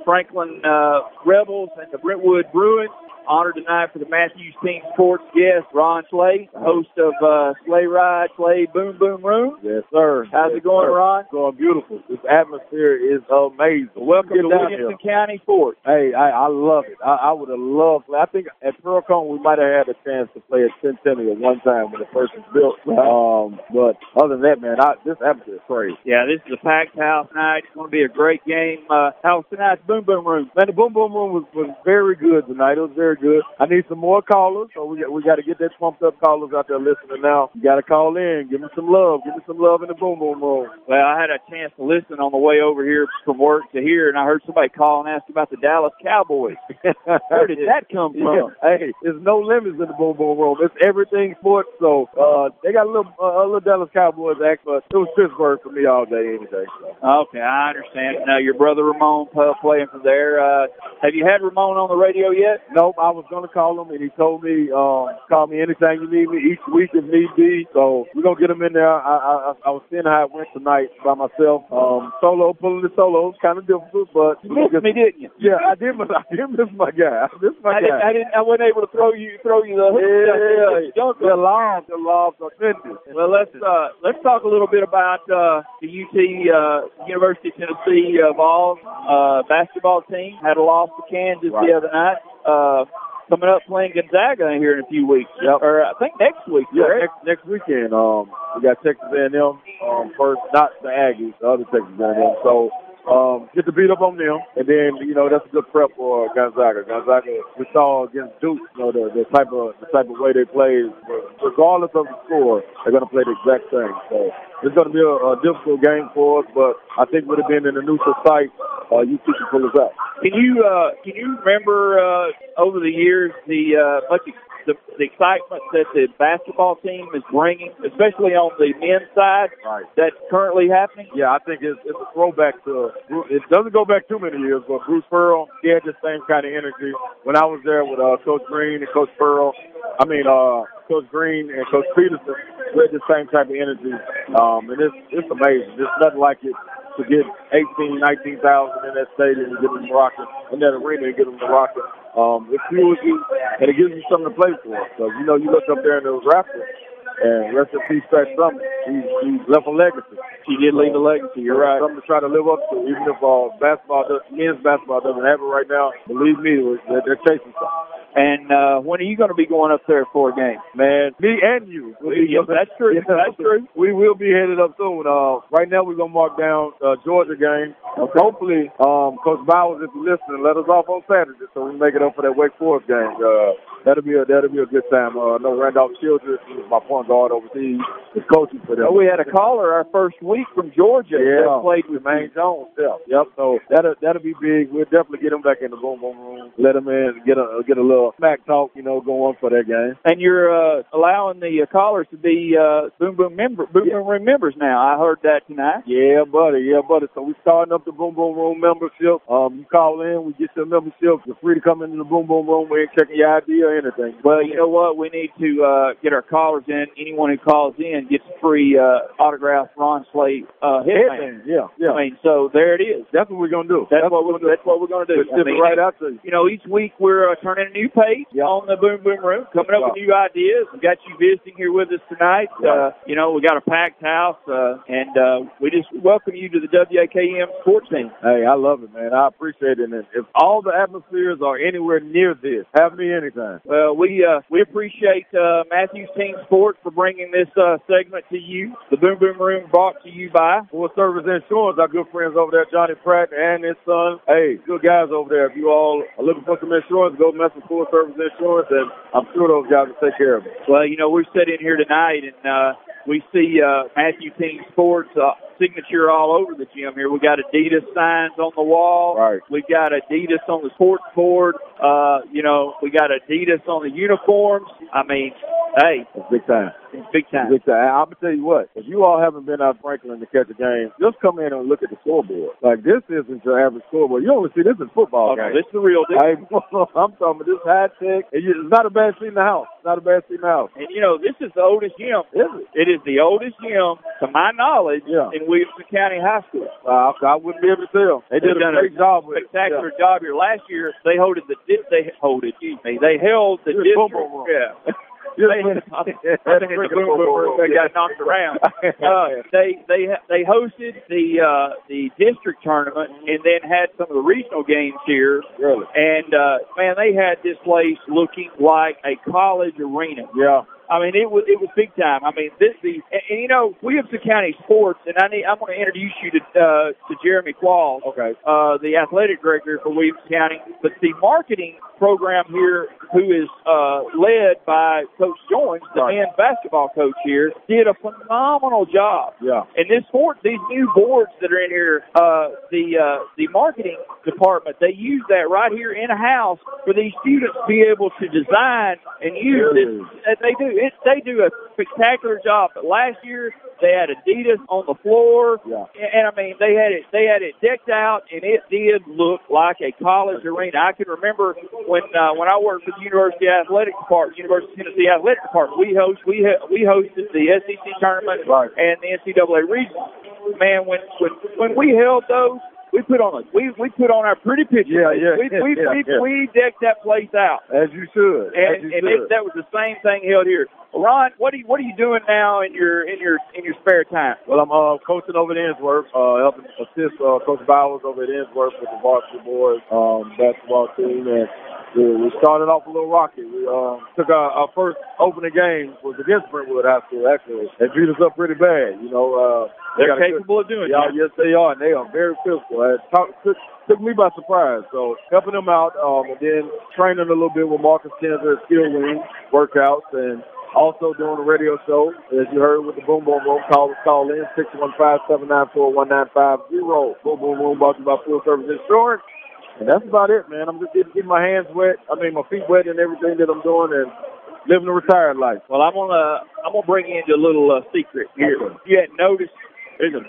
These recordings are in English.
Franklin Rebels and the Brentwood Bruins. Honored tonight for the Matthews Team Sports guest, Ron Slay, host of Slay Ride, Slay Boom Boom Room. Yes, sir. How's it going, Ron? It's going beautiful. This atmosphere is amazing. Welcome to Williamson County Sports. Hey, I love it. I would have loved. I think at Pearl-Cohn we might have had a chance to play at Centennial one time when it first was built. But other than that, man, this atmosphere is crazy. Yeah, this is a packed house tonight. It's going to be a great game. How was tonight's Boom Boom Room? Man, the Boom Boom Room was very good tonight. It was very good. I need some more callers, so we got to get that pumped up callers out there listening now. You got to call in. Give me some love. Give me some love in the Boom Boom Room. Well, I had a chance to listen on the way over here from work to here, and I heard somebody call and ask about the Dallas Cowboys. Where did that come from? Yeah. Hey, there's no limits in the Boom Boom Room. It's everything sports, so they got a little Dallas Cowboys act, but it was Pittsburgh for me all day, any day. So. Okay, I understand. Now, your brother Ramon playing from there. Have you had Ramon on the radio yet? Nope, I was going to call him, and he told me, call me anytime you need me, each week if need be. So we're going to get him in there. I was seeing how it went tonight by myself. Pulling the solos, kind of difficult, but... You missed me, didn't you? Yeah, I did miss my guy. I wasn't able to throw you the hook. Yeah. The lobs are finished. Well, let's talk a little bit about the UT University of Tennessee Vols basketball team. Had a loss to Kansas the other night. Coming up playing Gonzaga here in a few weeks. Yep. Or I think next week. Yeah, next weekend. We got Texas A&M first, not the Aggies, the other Texas A&M. So get to beat up on them, and then that's a good prep for Gonzaga. Gonzaga, we saw against Duke, the type of way they play. Regardless of the score, they're going to play the exact same. So it's going to be a difficult game for us, but I think with it being in a neutral site, UT can pull us out. Can you remember over the years the excitement that the basketball team is bringing, especially on the men's side, that's currently happening? Yeah, I think it's a throwback to. It doesn't go back too many years, but Bruce Pearl, he had the same kind of energy when I was there with Coach Green and Coach Pearl. Coach Green and Coach Peterson, we had the same type of energy, and it's amazing. There's nothing like it to get 18,000, 19,000 in that stadium and get them rocking, in that arena and get them rocking. It fuels you, and it gives you something to play for. So, you look up there in those Raptors, and rest in peace, Pat Summitt. He left a legacy. He did leave a legacy, you're right. Something to try to live up to, even if men's basketball doesn't have it right now. Believe me, they're chasing something. And when are you going to be going up there for a game? Man, me and you. Yes, that's true. That's true. We will be headed up soon. Right now, we're going to mark down Georgia game. Okay. Hopefully, Coach Bowers, if you're listening, let us off on Saturday so we can make it up for that Wake Forest game. That'll be a good time. I know Randolph Childress, who's my point guard overseas, is coaching for them. We had a caller our first week from Georgia that played with Maine Jones. Yep. So that'll be big. We'll definitely get him back in the Boom Boom Room. Let him in, get a little smack talk, going for that game. And you're allowing the callers to be Boom Boom Room members now. I heard that tonight. Yeah, buddy. So we're starting up the Boom Boom Room membership. You call in, we get your membership. You're free to come into the Boom Boom Room. We ain't checking your ID or anything. Well, you know what? We need to get our callers in. Anyone who calls in gets a free autographed Ron Slay headband. Yeah. I mean, so there it is. That's what we're going to do. That's what we're going to do. We'll it right out to you. Each week we're turning a new page on the Boom Boom Room, coming up with new ideas. We got you visiting here with us tonight. We got a packed house, and we just welcome you to the WAKM sports team. Hey, I love it, man. I appreciate it. And if all the atmospheres are anywhere near this, have me anytime. Well, we appreciate Matthews Team Sports for bringing this segment to you. The Boom Boom Room brought to you by Full Service Insurance. Our good friends over there, Johnny Pratt and his son. Hey, good guys over there. If you all are looking for some insurance, go mess with Full Service Insurance, and I'm sure those guys will take care of it. Well, we're sitting here tonight, and we see Matthews Team Sports signature all over the gym here. We got Adidas signs on the wall. Right. We got Adidas on the sports board. We got Adidas on the uniforms. I mean, Hey. It's big time. It's big time. Big time. I'm going to tell you what, if you all haven't been out Franklin to catch a game, just come in and look at the scoreboard. Like, this isn't your average scoreboard. You only see this in football games. No, this is the real deal. Hey, I'm talking about this high-tech. It's not a bad seat in the house. It's not a bad seat in the house. And, you know, this is the oldest gym. Is it? It is the oldest gym, to my knowledge, in Williamson County High School. I wouldn't be able to tell. They did a great job with it. Spectacular job here. Last year, they held the district. Yeah. They got knocked around. They hosted the district tournament and then had some of the regional games here. Really? And man, they had this place looking like a college arena. Yeah. I mean, it was big time. I mean, and you know, Williamson County Sports, and I'm going to introduce you to Jeremy Qualls, the athletic director for Williamson County. But the marketing program here, who is led by Coach Jones, the men's basketball coach here, did a phenomenal job. Yeah. And these new boards that are in here, the marketing department, they use that right here in a house for these students to be able to design and use it. They do a spectacular job. But last year they had Adidas on the floor, and I mean they had it decked out, and it did look like a college arena. I can remember when I worked for the University of Tennessee Athletic Department, we hosted the SEC tournament and the NCAA regional. Man, when we held those, we put on our pretty pictures. We decked that place out, as you should. That was the same thing held here. Ron, what are you doing now in your spare time? Well, I'm coaching over at Innsworth, helping assist Coach Bowers over at Innsworth with the varsity boys basketball team, and we started off a little rocky. We took our first opening game was against Brentwood High School. Actually, they beat us up pretty bad. You know, they're capable of doing it. Yes, they are, and they are very physical. It took me by surprise. So helping them out, and then training a little bit with Marcus Kinzer at Skill Wing workouts, and also doing a radio show, as you heard with the Boom Boom Room. Call in 615-794-1950. Boom Boom Room, brought to you by Full Service Insurance. And that's about it, man. I'm just getting my hands wet. I mean, my feet wet and everything that I'm doing, and living a retired life. Well, I'm gonna bring you into a little secret here. Okay. You hadn't noticed, there's a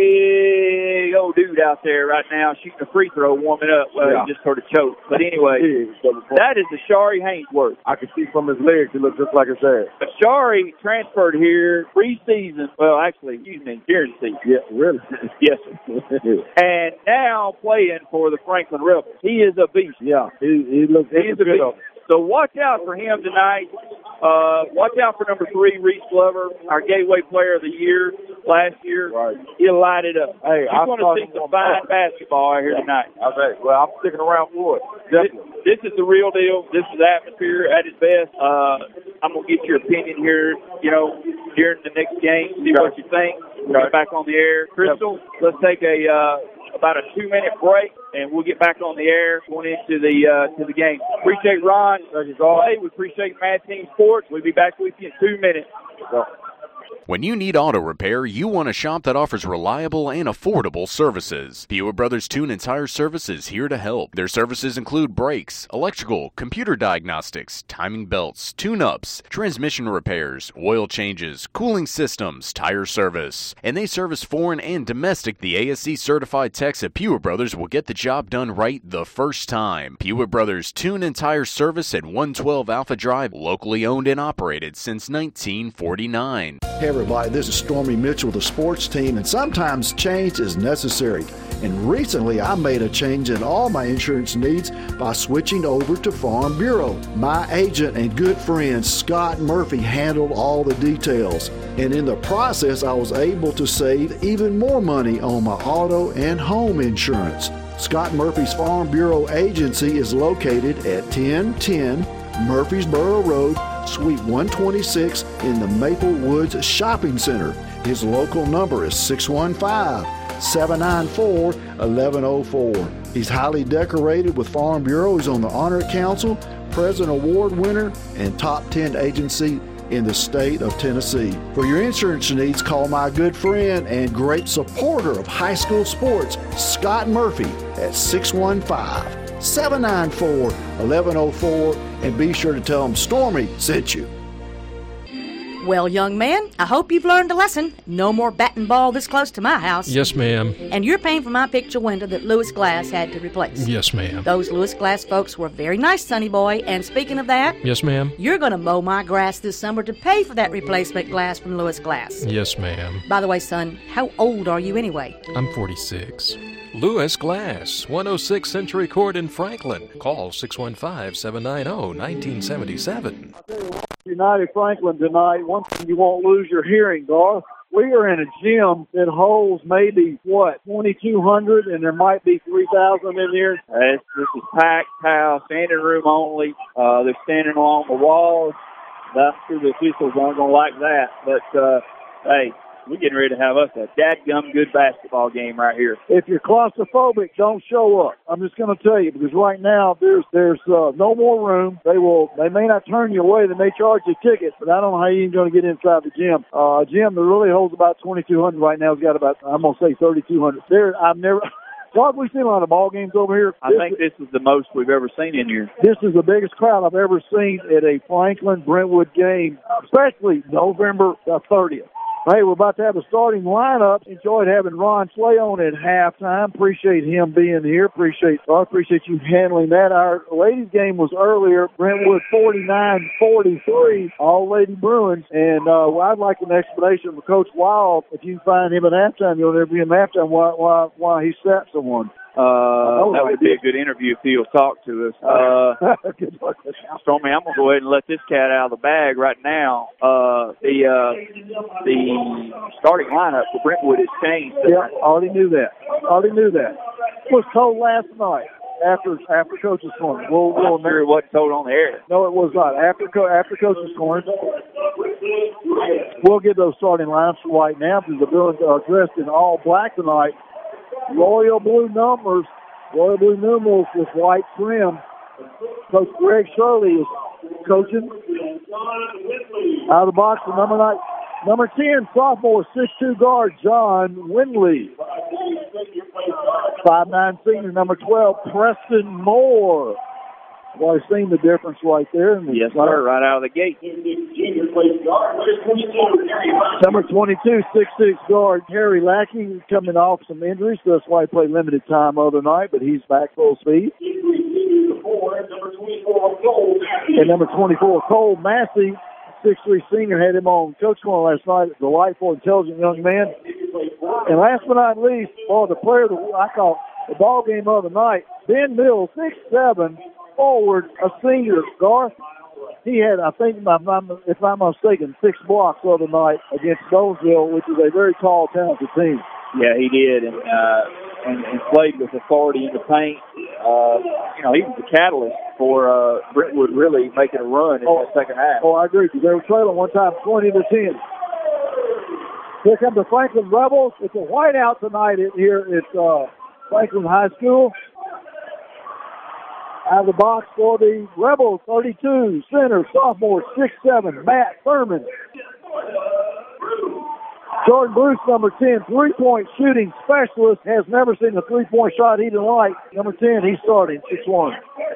big old dude out there right now shooting a free throw, warming up. He just sort of choked. But anyway, that is Ashari Hainsworth. I can see from his legs, he looks just like his dad. Ashari transferred here pre-season. Well, actually, during season. Yeah, really? Yes, sir. And now playing for the Franklin Rebels. He is a beast. Yeah, he looks. He's a beast. So watch out for him tonight. Watch out for number 3, Reese Glover, our Gateway Player of the Year last year. Right. He'll light it up. Hey, I want to see some fine basketball out here tonight. Okay. Well, I'm sticking around for it. Definitely. This is the real deal. This is the atmosphere at its best. I'm going to get your opinion here, during the next game, see what you think. We'll get back on the air. Crystal, let's take about a 2-minute break, and we'll get back on the air going into the game. Appreciate Ron. We appreciate Mad Team Sports. We'll be back with you in 2 minutes. When you need auto repair, you want a shop that offers reliable and affordable services. Pewa Brothers Tune and Tire Service is here to help. Their services include brakes, electrical, computer diagnostics, timing belts, tune-ups, transmission repairs, oil changes, cooling systems, tire service. And they service foreign and domestic. The ASC certified techs at Pewa Brothers will get the job done right the first time. Pewa Brothers Tune and Tire Service at 112 Alpha Drive, locally owned and operated since 1949. Hey everybody, this is Stormy Mitchell, the sports team, and sometimes change is necessary. And recently I made a change in all my insurance needs by switching over to Farm Bureau. My agent and good friend Scott Murphy handled all the details. And in the process I was able to save even more money on my auto and home insurance. Scott Murphy's Farm Bureau agency is located at 1010 Murfreesboro Road, Suite 126 in the Maple Woods Shopping Center. His local number is 615-794-1104. He's highly decorated with Farm Bureau. He's on the Honor Council, President Award winner, and top 10 agency in the state of Tennessee. For your insurance needs, call my good friend and great supporter of high school sports, Scott Murphy, at 615-794-1104, and be sure to tell him Stormy sent you. Well, young man, I hope you've learned a lesson. No more batting ball this close to my house. Yes, ma'am. And you're paying for my picture window that Lewis Glass had to replace. Yes, ma'am. Those Lewis Glass folks were very nice, sonny boy. And speaking of that... Yes, ma'am. You're going to mow my grass this summer to pay for that replacement glass from Lewis Glass. Yes, ma'am. By the way, son, how old are you anyway? I'm 46. Lewis Glass, 106 Century Court in Franklin. Call 615-790-1977. United Franklin tonight. One thing you won't lose your hearing, Garth. We are in a gym that holds maybe, 2,200, and there might be 3,000 in here. This is packed house, standing room only. They're standing along the walls. That's sure the officials aren't going to like that. But, hey, we're getting ready to have us a dadgum good basketball game right here. If you're claustrophobic, don't show up. I'm just going to tell you, because right now there's no more room. They may not turn you away. They may charge you tickets, but I don't know how you're going to get inside the gym. A gym that really holds about 2,200 right now has got about, I'm going to say 3,200. God, we've seen a lot of ball games over here. I think this is the most we've ever seen in here. This is the biggest crowd I've ever seen at a Franklin-Brentwood game, especially November the 30th. Hey, we're about to have a starting lineup. Enjoyed having Ron Slay on at halftime. Appreciate him being here. Appreciate you handling that. Our ladies game was earlier. Brentwood 49-43, all Lady Bruins. And I'd like an explanation from Coach Wild. If you can find him at halftime, you'll never be him halftime why he sat someone. That would be a good interview if he'll talk to us. Stormy, I'm going to go ahead and let this cat out of the bag right now. The starting lineup for Brentwood has changed. Yeah, already knew that. It was told last night after Coach's corner. I'm sure it wasn't told on the air. No, it was not. After Coach's corner, we'll get those starting lineups right now because the Bruins are dressed in all black tonight. Royal blue numerals with white trim. Coach Greg Shirley is coaching. Out of the box for number 10, sophomore, 6'2" guard, John Windley. 5'9" senior, number 12, Preston Moore. Well, I've seen the difference right there. Yes, sir, right out of the gate. Number 22, 6'6" guard, Harry Lackey, coming off some injuries. So that's why he played limited time other night, but he's back full speed. And number 24, Cole Massey, 6'3" senior, had him on Coach Corner last night. Delightful, intelligent young man. And last but not least, the player that I call the ball game of the night, Ben Mills, 6'7", forward, a senior, Garth. He had, I think, if I'm mistaken, 6 blocks the other night against Donesville, which is a very tall, talented team. Yeah, he did, and played with authority in the paint. He was the catalyst for Brentwood really making a run in the second half. Oh, I agree. They were trailing one time, 20-10. Here come the Franklin Rebels. It's a whiteout tonight here at Franklin High School. Out of the box for the Rebels, 32, center, sophomore, 6'7", Matt Thurman. Jordan Bruce, number 10, three-point shooting specialist, has never seen a three-point shot he didn't like. Number 10, he's starting, 6'1".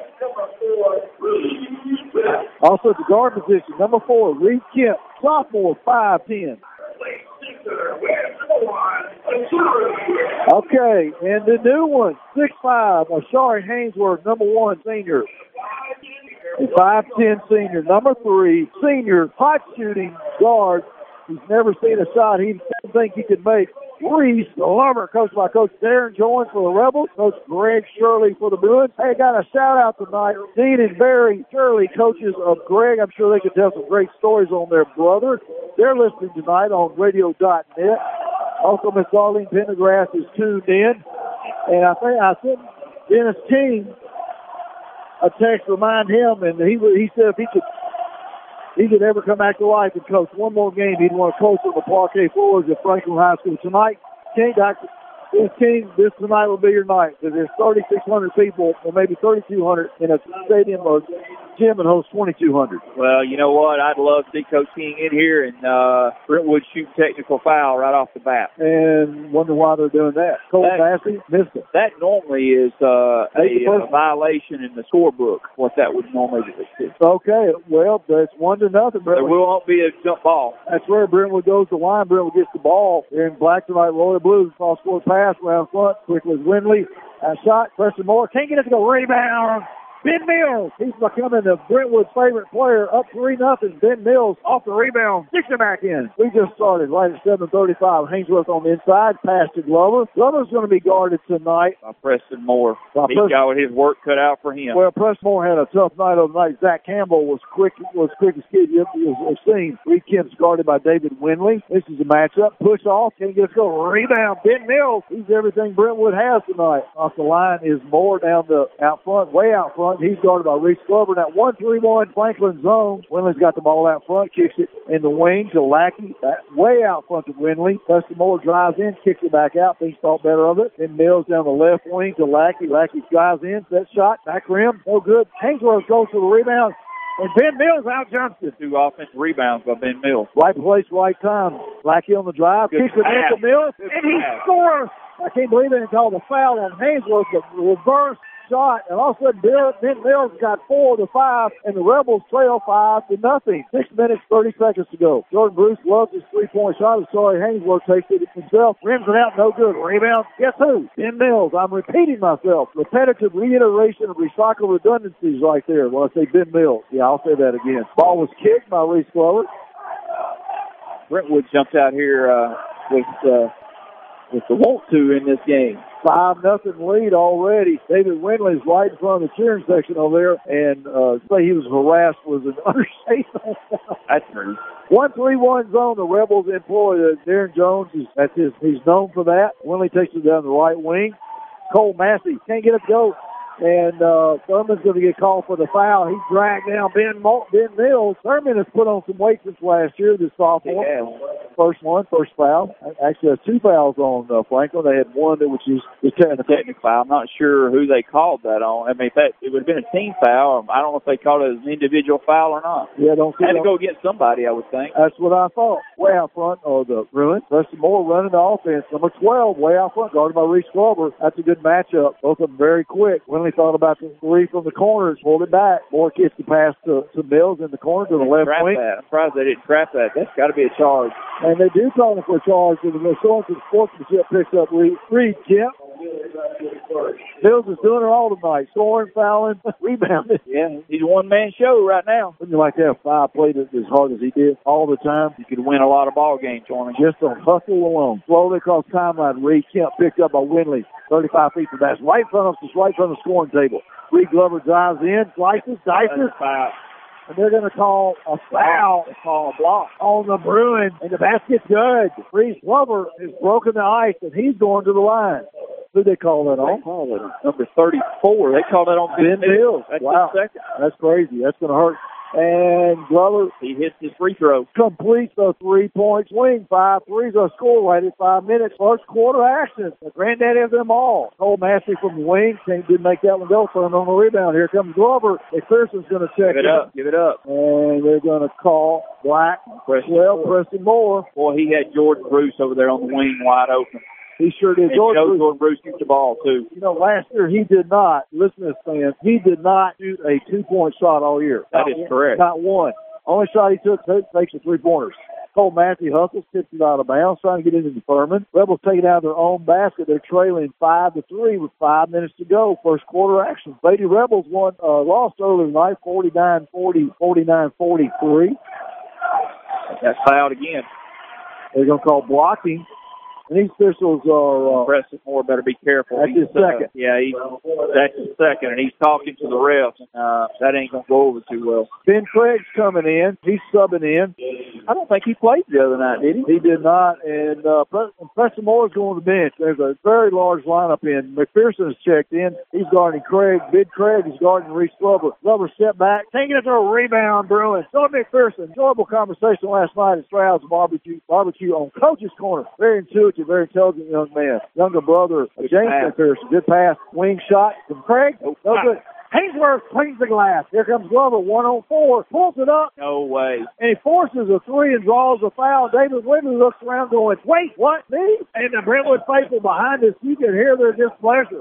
Also at the guard position, number 4, Reed Kemp, sophomore, 5'10". Okay, and the new one, 6'5", Ashari Hainsworth, number 1, senior. And 5'10", senior, number 3, senior, hot shooting guard. He's never seen a shot he didn't think he could make. Reese Lumber, coached by Coach Darren Jones for the Rebels, Coach Greg Shirley for the Bruins. Hey, got a shout-out tonight. Dean and Barry Shirley, coaches of Greg. I'm sure they could tell some great stories on their brother. They're listening tonight on radio.net. Also, Miss Darlene Pendergrass is tuned in. And I sent Dennis King a text to remind him, and he said if he could ever come back to life and coach one more game, he'd want to coach on the parquet floors at Franklin High School. Tonight, King, this tonight will be your night. There's 3,600 people, or maybe 3,200 in a stadium of gym and host 2,200. Well, you know what? I'd love to see Coach King in here and Brentwood shoot technical foul right off the bat. And wonder why they're doing that. Cole Massey missed it. That normally is a violation in the scorebook, what that would normally be. Okay, well, it's 1-0. There won't be a jump ball. That's where Brentwood goes to the line. Brentwood gets the ball. They're in black tonight, royal blue. Cross-court pass around front. Quickly Winley. Shot. Preston Moore. Can't get it to go. Rebound. Ben Mills. He's becoming the Brentwood's favorite player. Up 3-0. Ben Mills off the rebound. Sticks it back in. We just started right at 7:35. Hainsworth on the inside. Pass to Glover. Glover's going to be guarded tonight by Preston Moore. He's got his work cut out for him. Well, Preston Moore had a tough night overnight. Zach Campbell was quick as kid you've seen. Reed Kemp's guarded by David Winley. This is a matchup. Push off. Can't get it to go. Rebound. Ben Mills. He's everything Brentwood has tonight. Off the line is Moore down the out front, way out front. He's guarded by Reese Glover. That 1-3-1 Franklin zone. Winley's got the ball out front, kicks it in the wing to Lackey. Way out front of Winley. Preston Moore drives in, kicks it back out. Thinks thought better of it. Then Mills down the left wing to Lackey. Lackey drives in, set shot, back rim, no good. Hainsworth goes for the rebound. And Ben Mills out jumps it. 2 offensive rebounds by Ben Mills. Right place, right time. Lackey on the drive, kicks it into Mills, and he scores. I can't believe they didn't call the foul on Hainsworth, but reverse shot, and all of a sudden Ben Mills got 4 to 5, and the Rebels trail 5-0. 6 minutes, 30 seconds to go. Jordan Bruce loves his three-point shot. Sorry, Hainsworth takes it himself. Rims it out, no good. Rebound, guess who? Ben Mills. I'm repeating myself. Repetitive reiteration of recycle redundancies right there when I say Ben Mills. Yeah, I'll say that again. Ball was kicked by Reese Glover. Brentwood jumped out here with the want to in this game. 5-0 lead already. David Winley's right in front of the cheering section over there, and say he was harassed was an understatement. That's true. 1-3-1 zone. The Rebels employ Darren Jones. He's known for that. Winley takes it down the right wing. Cole Massey can't get it to go. And Thurman's going to get called for the foul. He dragged down Ben Mills. Thurman has put on some weight since last year, this sophomore. Yeah. First foul. Actually, has 2 fouls on Franklin. They had one that was just technical foul. I'm not sure who they called that on. I mean, it would have been a team foul. I don't know if they called it as an individual foul or not. Yeah, don't see. Had to go against somebody, I would think. That's what I thought. Way out front, or the Bruins. Preston Moore running the offense. Number 12, way out front, guarded by Reese Glover. That's a good matchup. Both of them very quick. Winley thought about the 3 from the corners, pulled it back. Moore gets the pass to Mills in the corner to the left wing. I'm surprised they didn't trap that. That's got to be a charge. And they do call him for a charge. And the Sorensen sportsmanship picks up Reed Kemp. Mills is doing it all tonight. Scoring, fouling, rebounding. Yeah, he's a one-man show right now. Wouldn't you like to have 5 played as hard as he did all the time? You could win a lot of ball games for him. Just on hustle alone. Slowly across timeline, Reed Kemp picked up by Winley. 35 feet from that. Right in front of the scoring table. Reed Glover drives in, slices, dices. And they're going to call a foul. They call a block on the Bruins. And the basket's good. Reese Glover has broken the ice, and he's going to the line. Who they call that on? They call it number 34. They call that on Ben Mills. That's wow. That's crazy. That's going to hurt. And Glover, he hits his free throw. Completes a 3-point swing. 5 threes are scored right at 5 minutes. First quarter action. The granddaddy of them all. Cole Massey from the wing. Didn't make that one go. Turned on the rebound. Here comes Glover. McPherson's going to check it up. Give it up. And they're going to call Black. Preston Moore. Boy, he had Jordan Bruce over there on the wing wide open. He sure did. Jordan Bruce shoots the ball, too. You know, last year he did not, listen to this, fans, he did not shoot a 2-point shot all year. That is correct. Not one. Only shot he took takes the 3-pointers. Cole Massey hustles, tips it out of bounds, trying to get into the Furman. Rebels take it out of their own basket. They're trailing 5-3 with 5 minutes to go. First quarter action. Lady Rebels lost earlier tonight, 49-40, 49-43. That's fouled again. They're going to call blocking. And these officials are... Preston Moore better be careful. That's his second. That's his second, and he's talking to the refs. That ain't going to go over too well. Ben Craig's coming in. He's subbing in. I don't think he played the other night, did he? He did not. And Preston Moore's going to the bench. There's a very large lineup in. McPherson has checked in. He's guarding Craig. Big Craig is guarding Reese Glover. Glover step back. Taking it to a rebound, Bruins. So McPherson. Enjoyable conversation last night at Stroud's Barbecue on Coach's Corner. Very intuitive. Very intelligent young man. Younger brother, James McPherson. Good pass. Wing shot from Craig. No good. Hainsworth cleans the glass. Here comes Glover, 1-on-4, pulls it up. No way. And he forces a three and draws a foul. David Whitley looks around going, wait, what, me? And the Brentwood faithful behind us, you can hear their displeasure.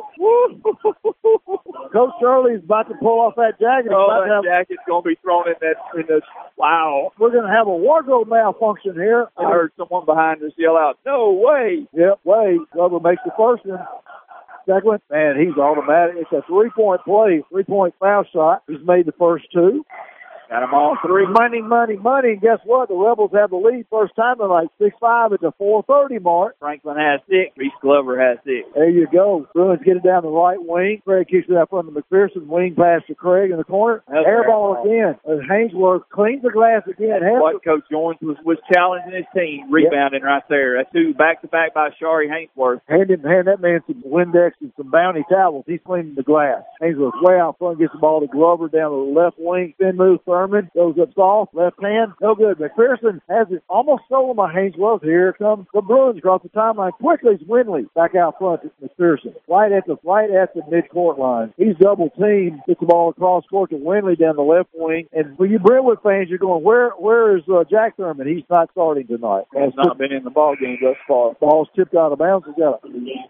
Coach Shirley's about to pull off that jacket. That jacket's going to be thrown in the wow. We're going to have a wardrobe malfunction here. I heard someone behind us yell out, no way. Yep, way. Glover makes the first one. Second one, man, he's automatic. It's a three-point play, three-point foul shot. He's made the first two. Got them all three. Money. And guess what? The Rebels have the lead first time in like 6-5 at the 4:30 mark. Franklin has 6. Reese Glover has 6. There you go. Bruins get it down the right wing. Craig kicks it out front to McPherson. Wing pass to Craig in the corner. Air ball again. Hainsworth cleans the glass again. What Coach Jones was challenging his team, rebounding right there. That's 2 back-to-back by Shari Hainsworth. Hand that man some Windex and some Bounty towels. He's cleaning the glass. Hainsworth way out front, gets the ball to Glover down to the left wing. Spin move, Thurman goes up soft, left hand, no good. McPherson has it almost stolen by Hainsworth. Here comes the Bruins across the timeline. Quickly, it's Winley back out front to McPherson. Right at the midcourt line. He's double teamed. Gets the ball across court to Winley down the left wing. And for you Brentwood fans, you're going, where is Jack Thurman? He's not starting tonight. He's not been in the ball game thus far. Ball's tipped out of bounds. He's got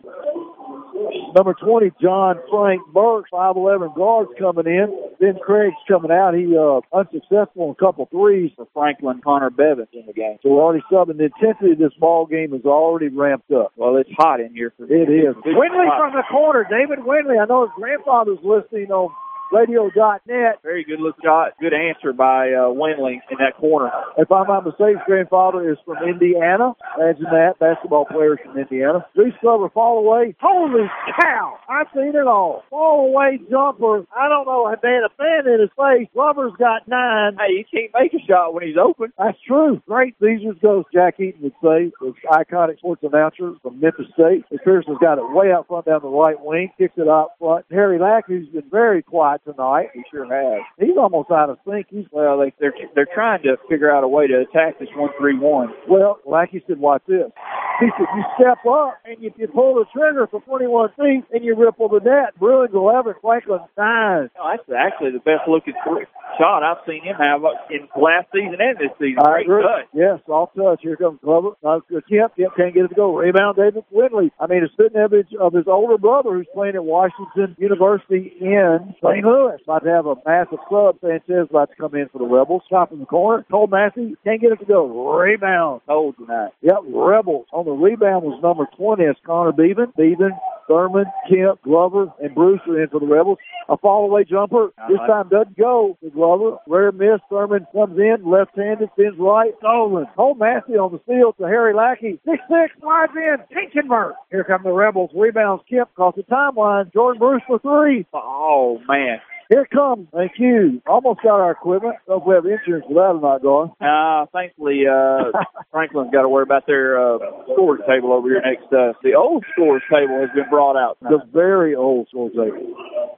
number 20, John Frank Burks, 5'11" guards coming in. Ben Craig's coming out. He unsuccessful in a couple threes for Franklin. Connor Bevins in the game. So we're already subbing. The intensity of this ball game is already ramped up. Well, it's hot in here. It is. Winley from the corner. David Winley. I know his grandfather's listening on radio.net. Very good look shot. Good answer by Winley in that corner. If I'm not mistaken, his grandfather is from Indiana. Imagine that. Basketball players from Indiana. Reese Glover, fall away. Holy cow! I've seen it all. Fall away jumper. I don't know. They had a fan in his face. Glover's got 9. Hey, he can't make a shot when he's open. That's true. Great Caesars goes, Jack Eaton would say. The iconic sports announcer from Memphis State. McPherson's got it way out front down the right wing. Kicks it out front. Harry Lack, who's been very quiet tonight. He sure has. He's almost out of sync. They're trying to figure out a way to attack this 1-3-1. Well, Lackey said, watch this. He said, you step up, and if you pull the trigger for 21 feet, and you ripple the net. Bruins 11, Franklin 9. No, that's actually the best-looking shot I've seen him have in last season and this season. Great touch. Yes, soft touch. Here comes Glover. Kemp can't get it to go. Rebound, David Whitley. I mean, a spitting image of his older brother who's playing at Washington University in St. Louis. About to have a massive sub. Sanchez about to come in for the Rebels. Top in the corner. Cole Massey can't get it to go. Rebound. Cold tonight. Yep, Rebels. On the rebound was number 20. It's Connor Bevan, Thurman, Kemp, Glover, and Bruce are in for the Rebels. A fall-away jumper. This time doesn't go to Glover. Rare miss. Thurman comes in, left-handed, spins right. Stolen. Cole Massey on the steal to Harry Lackey. 6'6", slides in. Can't convert. Here come the Rebels. Rebounds Kemp across the timeline. Jordan Bruce for 3. Oh, man. Here it comes. Thank you. Almost got our equipment. Don't know if we have insurance for that or not, going. Thankfully, Franklin's got to worry about their storage table over here next to us. The old storage table has been brought out. The very old storage table.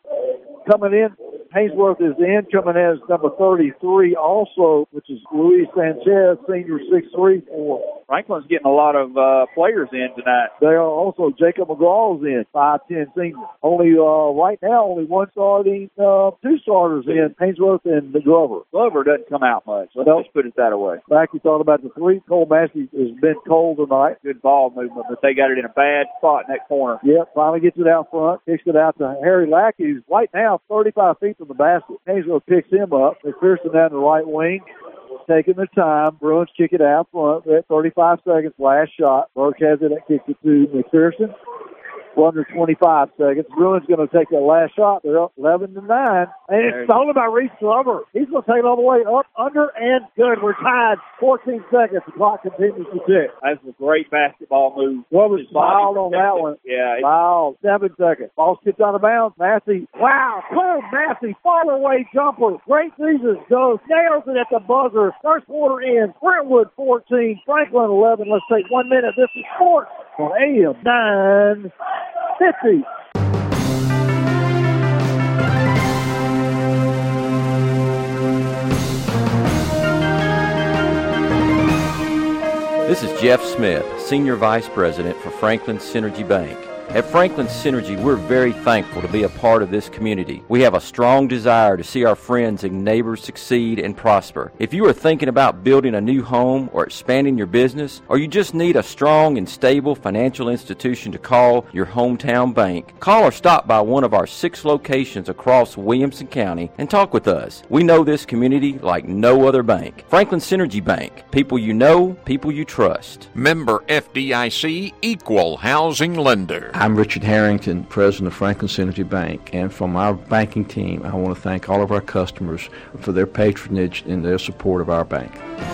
Coming in, Hainsworth is in. Coming in is number 33 also, which is Luis Sanchez, senior 6'3". Franklin's getting a lot of players in tonight. They are also Jacob McGraw's in, 5'10" senior. Only right now, only one starting, 2 starters in, Hainsworth and Glover. Glover doesn't come out much. Let's put it that way. Back, you thought about the 3. Cole Massey has been cold tonight. Good ball movement, but they got it in a bad spot in that corner. Yep, finally gets it out front. Kicks it out to Harry Lackey, who's right now 35 feet from the basket. Hainsworth picks him up. McPherson down the right wing. Taking their time. Bruins kick it out front. We're at 35 seconds. Last shot. Burke has it. Kicks it to McPherson. We're under 25 seconds. Bruins going to take that last shot. They're up 11-9. And it's stolen by Reese Glover. He's going to take it all the way up, under, and good. We're tied. 14 seconds. The clock continues to tick. That's a great basketball move. Glover smiled on that one. Yeah. Foul. 7 seconds. Ball skips out of bounds. Massey. Wow. Cole Massey. Fall away jumper. Great Jesus goes. Nails it at the buzzer. First quarter in. Brentwood 14. Franklin 11. Let's take 1 minute. This is sports on AM 950. This is Jeff Smith, Senior Vice President for Franklin Synergy Bank. At Franklin Synergy, we're very thankful to be a part of this community. We have a strong desire to see our friends and neighbors succeed and prosper. If you are thinking about building a new home or expanding your business, or you just need a strong and stable financial institution to call your hometown bank, call or stop by one of our 6 locations across Williamson County and talk with us. We know this community like no other bank. Franklin Synergy Bank. People you know, people you trust. Member FDIC, equal housing lender. I'm Richard Harrington, president of Franklin Synergy Bank, and from our banking team, I want to thank all of our customers for their patronage and their support of our bank.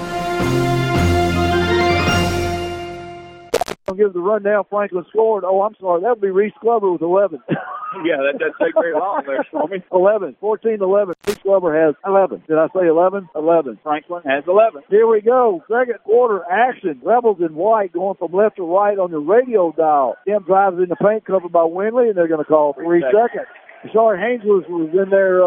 I'll give the rundown. Franklin scored. Oh, I'm sorry. That would be Reese Glover with 11. Yeah, that doesn't take very long there, Stormy. 11, 14-11. Reese Glover has 11. Did I say 11? 11. Franklin has 11. Here we go. Second quarter action. Rebels in white going from left to right on your radio dial. Tim drives in the paint, covered by Winley, and they're going to call 3 seconds. Sorry, Haynesworth was in there.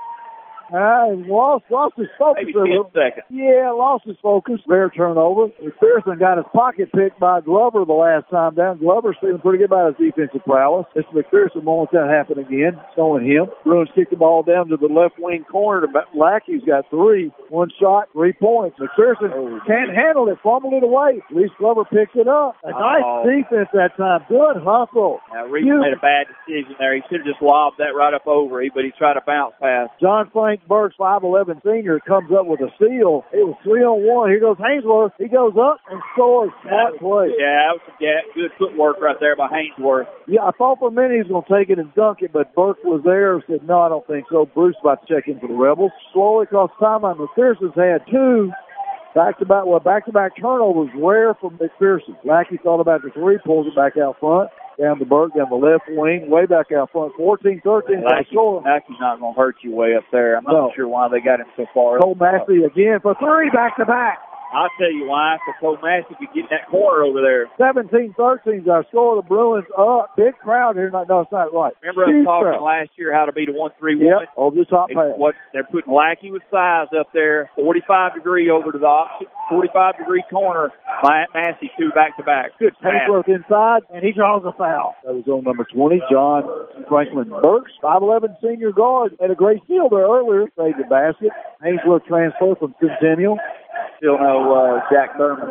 Lost his focus. Maybe 10 seconds. Yeah, lost his focus. Rare turnover. McPherson got his pocket picked by Glover the last time down. Glover's feeling pretty good about his defensive prowess. This McPherson won't let that happen again. Showing him. Bruins kick the ball down to the left wing corner. Lackey's got 3. 1 shot, 3 points. McPherson can't handle it. Fumbled it away. Reese Glover picks it up. A nice defense that time. Good hustle. Now, Reese made a bad decision there. He should have just lobbed that right up over him, but he tried to bounce pass. John Frank Burks, 5'11" senior, comes up with a steal. It was 3-on-1. Here goes Haynesworth. He goes up and scores. Smart play. Yeah, that was good footwork right there by Haynesworth. Yeah, I thought for a minute he was going to take it and dunk it, but Burke was there and said, no, I don't think so. Bruce about to check in for the Rebels. Slowly across timeline. McPherson's had 2 back-to-back turnovers, rare from McPherson. Lackey thought about the 3, pulls it back out front. Down to Burke, down the left wing, way back out front. 14-13. Lackey's not going to hurt you way up there. I'm not sure why they got him so far. Cole Massey again for 3 back-to-back. I'll tell you why, because Cole Massey could get in that corner over there. 17-13 is our score. The Bruins up. Big crowd here. No, it's not right. Remember us talking last year how to beat a 1-3-1? Yep, over the top pass. They're putting Lackey with size up there, 45-degree over to the opposite, 45-degree corner. Massey 2 back-to-back. Good pass. Haynesworth inside, and he draws a foul. That was on number 20, John Franklin Burks. 5'11" senior guard. Had a great steal there earlier. Saved the basket. Haynesworth transfer from Centennial. Still no Jack Thurman.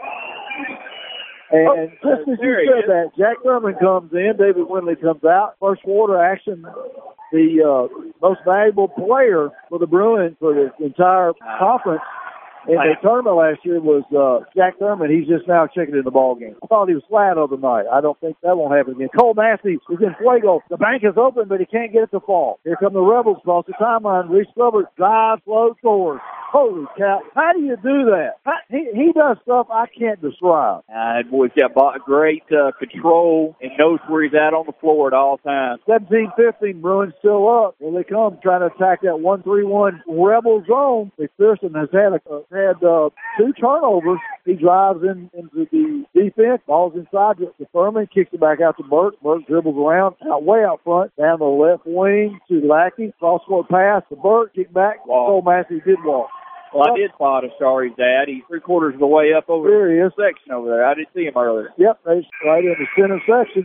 And just as you said that, Jack Thurman comes in, David Winley comes out. First quarter action, the most valuable player for the Bruins for the entire conference in the tournament last year was Jack Thurman. He's just now checking in the ball game. I thought he was flat the other night. I don't think that won't happen again. Cole Massey is in fuego. The bank is open, but he can't get it to fall. Here come the Rebels across the timeline. Reese Glover drives, slow, scores. Holy cow. How do you do that? He does stuff I can't describe. That boy's got great control and knows where he's at on the floor at all times. 17-15, Bruins still up. Here they come, trying to attack that 1-3-1 Rebel zone. McPherson has had 2 turnovers. He drives into the defense, balls inside to Thurman, kicks it back out to Burke. Burke dribbles around, way out front, down the left wing to Lackey. Cross-court pass to Burke, kick back. Cole Massey did walk. Well, I did spot Ashari's dad. He's 3/4 of the way up over the section over there. I didn't see him earlier. Yep, he's right in the center section.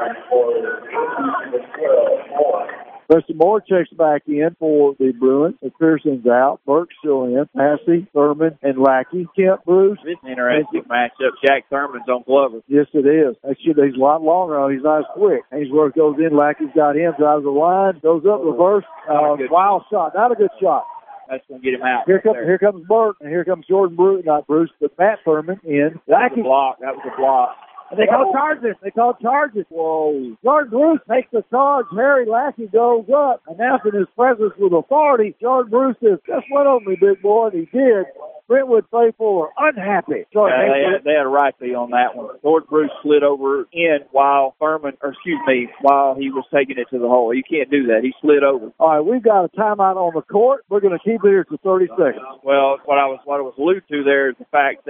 Preston Moore checks back in for the Bruins. McPherson's out. Burke's still in. Massey, Thurman, and Lackey. Kemp, Bruce. This is an interesting matchup. Jack Thurman's on Glover. Yes, it is. Actually, he's a lot longer on. He's not as quick. Haynesworth goes in. Lackey's got him. Drives the line. Goes up, reverse. Wild shot. Not a good shot. That's going to get him out. Here comes Burke, and here comes Jordan Bruce, not Bruce, but Matt Thurman in. That was a block. And they call charges. Whoa. Jordan Bruce takes the charge. Harry Lackey goes up, announcing his presence with authority. Jordan Bruce says, just went on me, big boy, and he did. Brentwood faithful are unhappy. They had a right to be on that one. Jordan Bruce slid over in while while he was taking it to the hole. You can't do that. He slid over. All right, we've got a timeout on the court. We're going to keep it here to 30 seconds. Well, what I was alluding to there is the fact that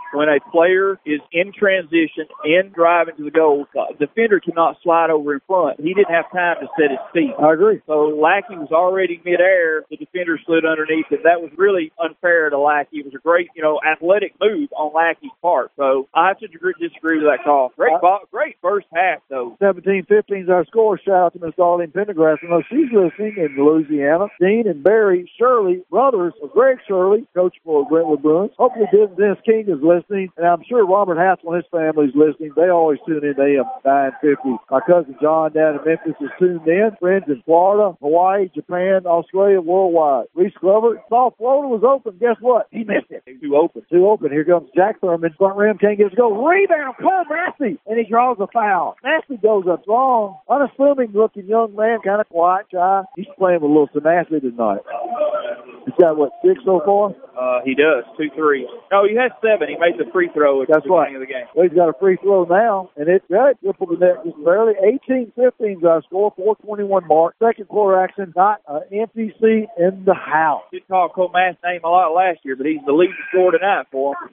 when a player is in transition, in driving to the goal, the defender cannot slide over in front. He didn't have time to set his feet. I agree. So Lackey was already midair. The defender slid underneath it. That was really unfair to Lackey. It was a great, athletic move on Lackey's part. So I have to disagree with that call. Great first half, though. 17-15 is our score. Shout out to Miss Darlene Pendergrass. I know she's listening in Louisiana. Dean and Barry Shirley, brothers of Greg Shirley, coach for Brentwood Bruins. Hopefully Dennis King is listening, and I'm sure Robert Haskell and his family is listening. They always tune in to AM 950. My cousin John down in Memphis is tuned in. Friends in Florida, Hawaii, Japan, Australia, worldwide. Reese Glover, saw Florida was open. Guess what? He missed it. Too open. Here comes Jack Thurman. Front rim, can't get it to go. Rebound, Cole Massey, and he draws a foul. Massey goes up strong. Unassuming looking young man, kind of quiet, shy. He's playing with a little tenacity tonight. He's got, 6 so far? He does. 2 3. No, he has 7. He made the free throw at the beginning of the game. Well, he's got a free throw now, and it's good. Triple the net just barely. 18-15 is our score. 4:21 mark. Second quarter action. Not an empty seat in the house. Did call Cole Mass' name a lot last year, but he's the leading scorer tonight for him.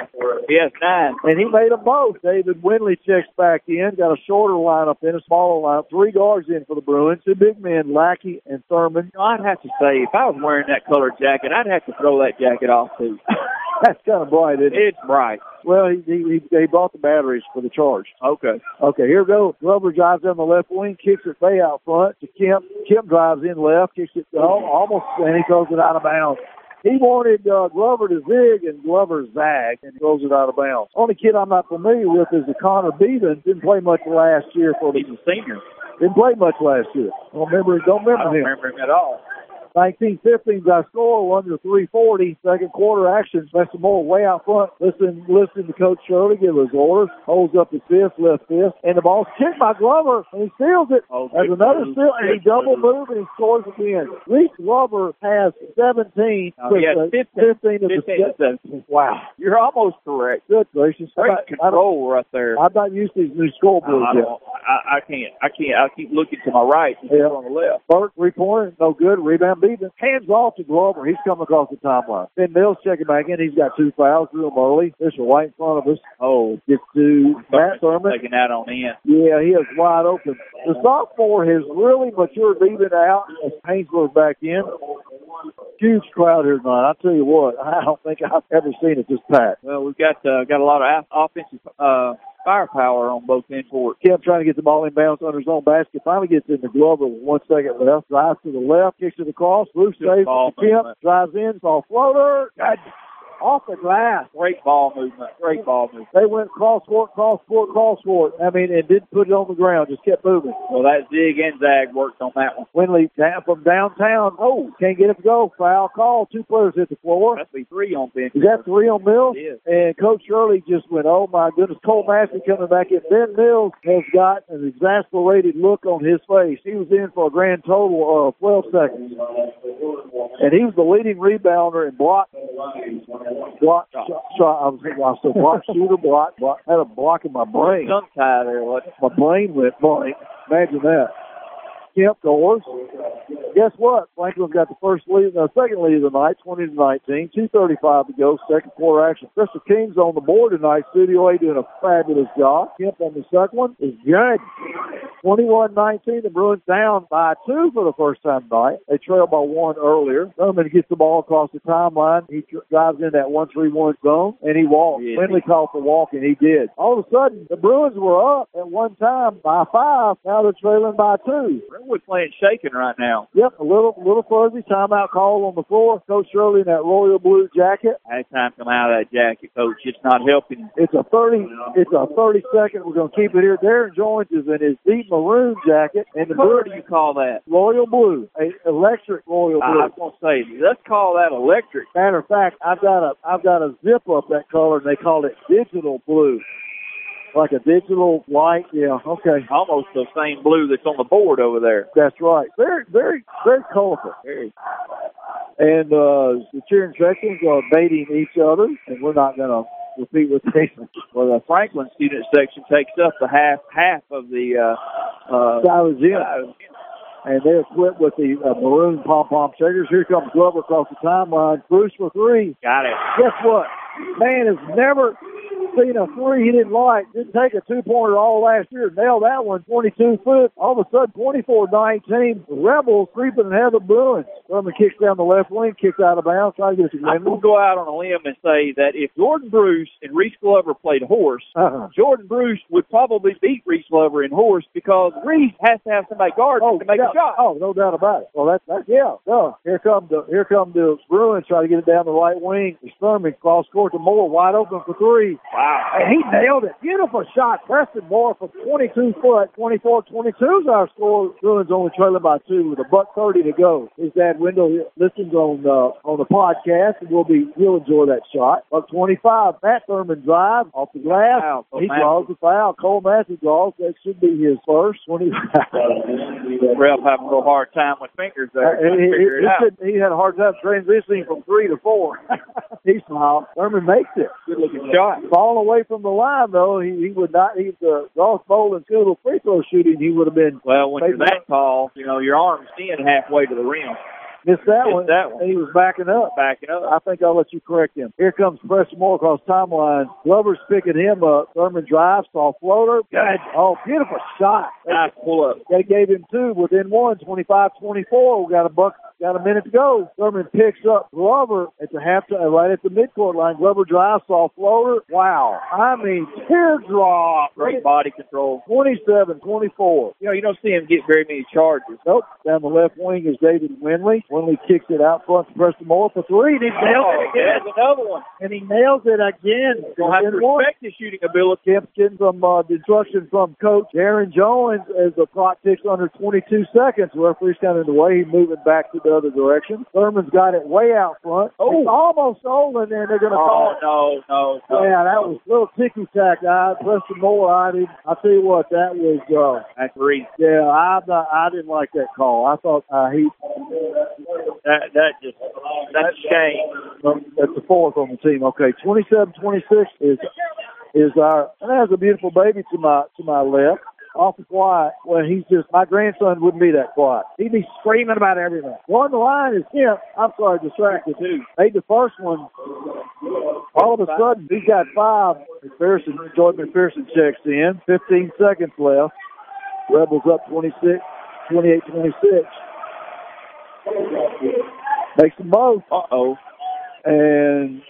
He has 9. And he made them both. David Winley checks back in. Got a shorter lineup in, a smaller lineup. 3 guards in for the Bruins. 2 big men, Lackey and Thurman. I'd have to say, if I was wearing that colored jacket, I'd have to throw that jacket off, too. That's kind of bright, isn't it? It's bright. Well, he bought the batteries for the charge. Okay, here we go. Glover drives down the left wing, kicks it way out front to Kemp. Kemp drives in left, kicks it almost, and he throws it out of bounds. He wanted Glover to zig, and Glover zagged, and throws it out of bounds. Only kid I'm not familiar with is the Connor Beavan. Didn't play much last year for the... He's a senior. Didn't play much last year. Don't remember him. I don't remember him at all. 19-15 is our score, under 3:40. Second quarter action. Spencer Moore way out front. Listen to Coach Shirley give his orders. Holds up his left fist, and the ball's kicked by Glover, and he steals it. There's another steal, and he double move, and he scores again. Reese Glover has 17. He has 15 of the 17. Wow. You're almost correct. Good gracious. Great control right there. I'm not used to these new scoreboards yet. I can't. I keep looking to my right and on the left. Burke, 3-pointer, no good. Rebound Beavan. Hands off to Glover. He's coming across the timeline. Ben Mills checking back in. He's got 2 fouls. Drew him early. This is right in front of us. Gets to Matt Thurman. Taking that on in. Yeah, he is wide open. The sophomore has really matured leaving out as Painesville's back in. Huge crowd here tonight. I'll tell you what, I don't think I've ever seen it this packed. Well, we've got a lot of offensive firepower on both ends for it. Kemp trying to get the ball in bounds under his own basket. Finally gets in the Glover with 1 second left. Drives to the left, kicks it across. Bruce saves it. Kemp drives in, saw floater. Off the glass. Great ball movement. They went cross court. I mean, and didn't put it on the ground. Just kept moving. Well, that zig and zag worked on that one. Winley down from downtown. Can't get it to go. Foul call. 2 players hit the floor. That's be 3 on bench. Is that 3 on Mills? Yes. And Coach Shirley just went, oh my goodness. Cole Massey coming back in. Ben Mills has got an exasperated look on his face. He was in for a grand total of 12 seconds. And he was the leading rebounder and block shot. I said block shooter, block. I had a block in my brain. Tongue tie there. My brain went blank. Imagine that. Kemp scores. Guess what? Franklin's got the second lead of the night, 20-19. 2:35 to go. Second quarter action. Crystal King's on the board tonight. Studio A doing a fabulous job. Kemp on the second one is good. 21-19. The Bruins down by 2 for the first time tonight. They trailed by 1 earlier. Thurman gets the ball across the timeline. He drives in that 1-3-1 zone, and he walks. Winley called for walk, and he did. All of a sudden, the Bruins were up at one time by 5. Now they're trailing by 2. Brentwood playing shaking right now. Yep, a little fuzzy. Timeout call on the floor. Coach Shirley in that royal blue jacket. Anytime come out of that jacket, Coach, it's not helping. It's a 30 second. We're going to keep it here. Darren Jones is in his deep maroon jacket. And the what do you call that? Royal blue. Electric royal blue. I was going to say, let's call that electric. Matter of fact, I've got a zip up that color, and they call it digital blue. Like a digital light, yeah, okay. Almost the same blue that's on the board over there. That's right. Very, very, very colorful. Very. And the cheering sections are baiting each other, and we're not going to repeat with Jason. Well, the Franklin student section takes up the half of the Silas Gym. And they're equipped with the maroon pom-pom shakers. Here comes Glover across the timeline. Bruce for 3. Got it. Guess what? man has never seen a three he didn't like. Didn't take a two-pointer all last year. Nailed that one, 22 foot. All of a sudden, 24-19. The Rebels creeping ahead of the Bruins. Thurman kicks down the left wing, kicks out of bounds, trying to get it to I'm going to go out on a limb and say that if Jordan Bruce and Reese Glover played horse, Jordan Bruce would probably beat Reese Glover in horse because Reese has to have somebody guard to make a shot. Oh, no doubt about it. Well, that's yeah. No. Here come the Bruins trying to get it down the right wing. It's Thurman cross court to Moore, wide open for three. Wow. And he nailed it. Beautiful shot. Preston Moore from 22 foot. 24-22 is our score. Bruins only trailing by 2 with $1:30 to go. His dad Wendell listens on the podcast, and he'll enjoy that shot. $1:25. Matt Thurman drives off the glass. Wow. He draws the foul. Cole Massey draws. That should be his first. 25. Ralph having a little hard time with fingers there. He had a hard time transitioning from 3 to 4. He smiled. Thurman makes it. Good looking shot. Falling away from the line, though, he would not. He's the Ross Bowling school of free throw shooting. He would have been. Well, when you're that tall, your arm's in halfway to the rim. Missed that one. He was backing up. I think I'll let you correct him. Here comes Preston Moore across timeline. Glover's picking him up. Thurman drives, soft floater. Good. Oh, beautiful shot. Nice pull up. They gave him 2 within 1, 25-24. We got a minute to go. Thurman picks up Glover at the halftime, right at the midcourt line. Glover drives, soft floater. Wow. I mean, teardrop. Great body control. 27-24. You don't see him get very many charges. Nope. Down the left wing is David Winley. Winley kicks it out front to Preston Moore for 3. And he nails it again. There's another one. And he nails it again. Don't have to respect his shooting ability. Kept getting some instruction from Coach Aaron Jones as the clock ticks under 22 seconds. The referee's kind of in the way. He's moving back to the other direction. Thurman's got it way out front. Oh, it's almost stolen, and they're going to call it. No. Yeah, that was a little ticky-tack. Preston Moore, I'll tell you what, that was... That's Reese. Yeah, I didn't like that call. I thought that's a shame. That's the fourth on the team. Okay, 27-26 is our... And there's a beautiful baby to my left. Awful quiet. Well, my grandson wouldn't be that quiet. He'd be screaming about everything. On the line is him. I'm sorry, distracted too. Made the first one. All of a sudden, he's got 5. Jordan McPherson checks in. 15 seconds left. Rebels up 28-26. Makes them both. Uh-oh. And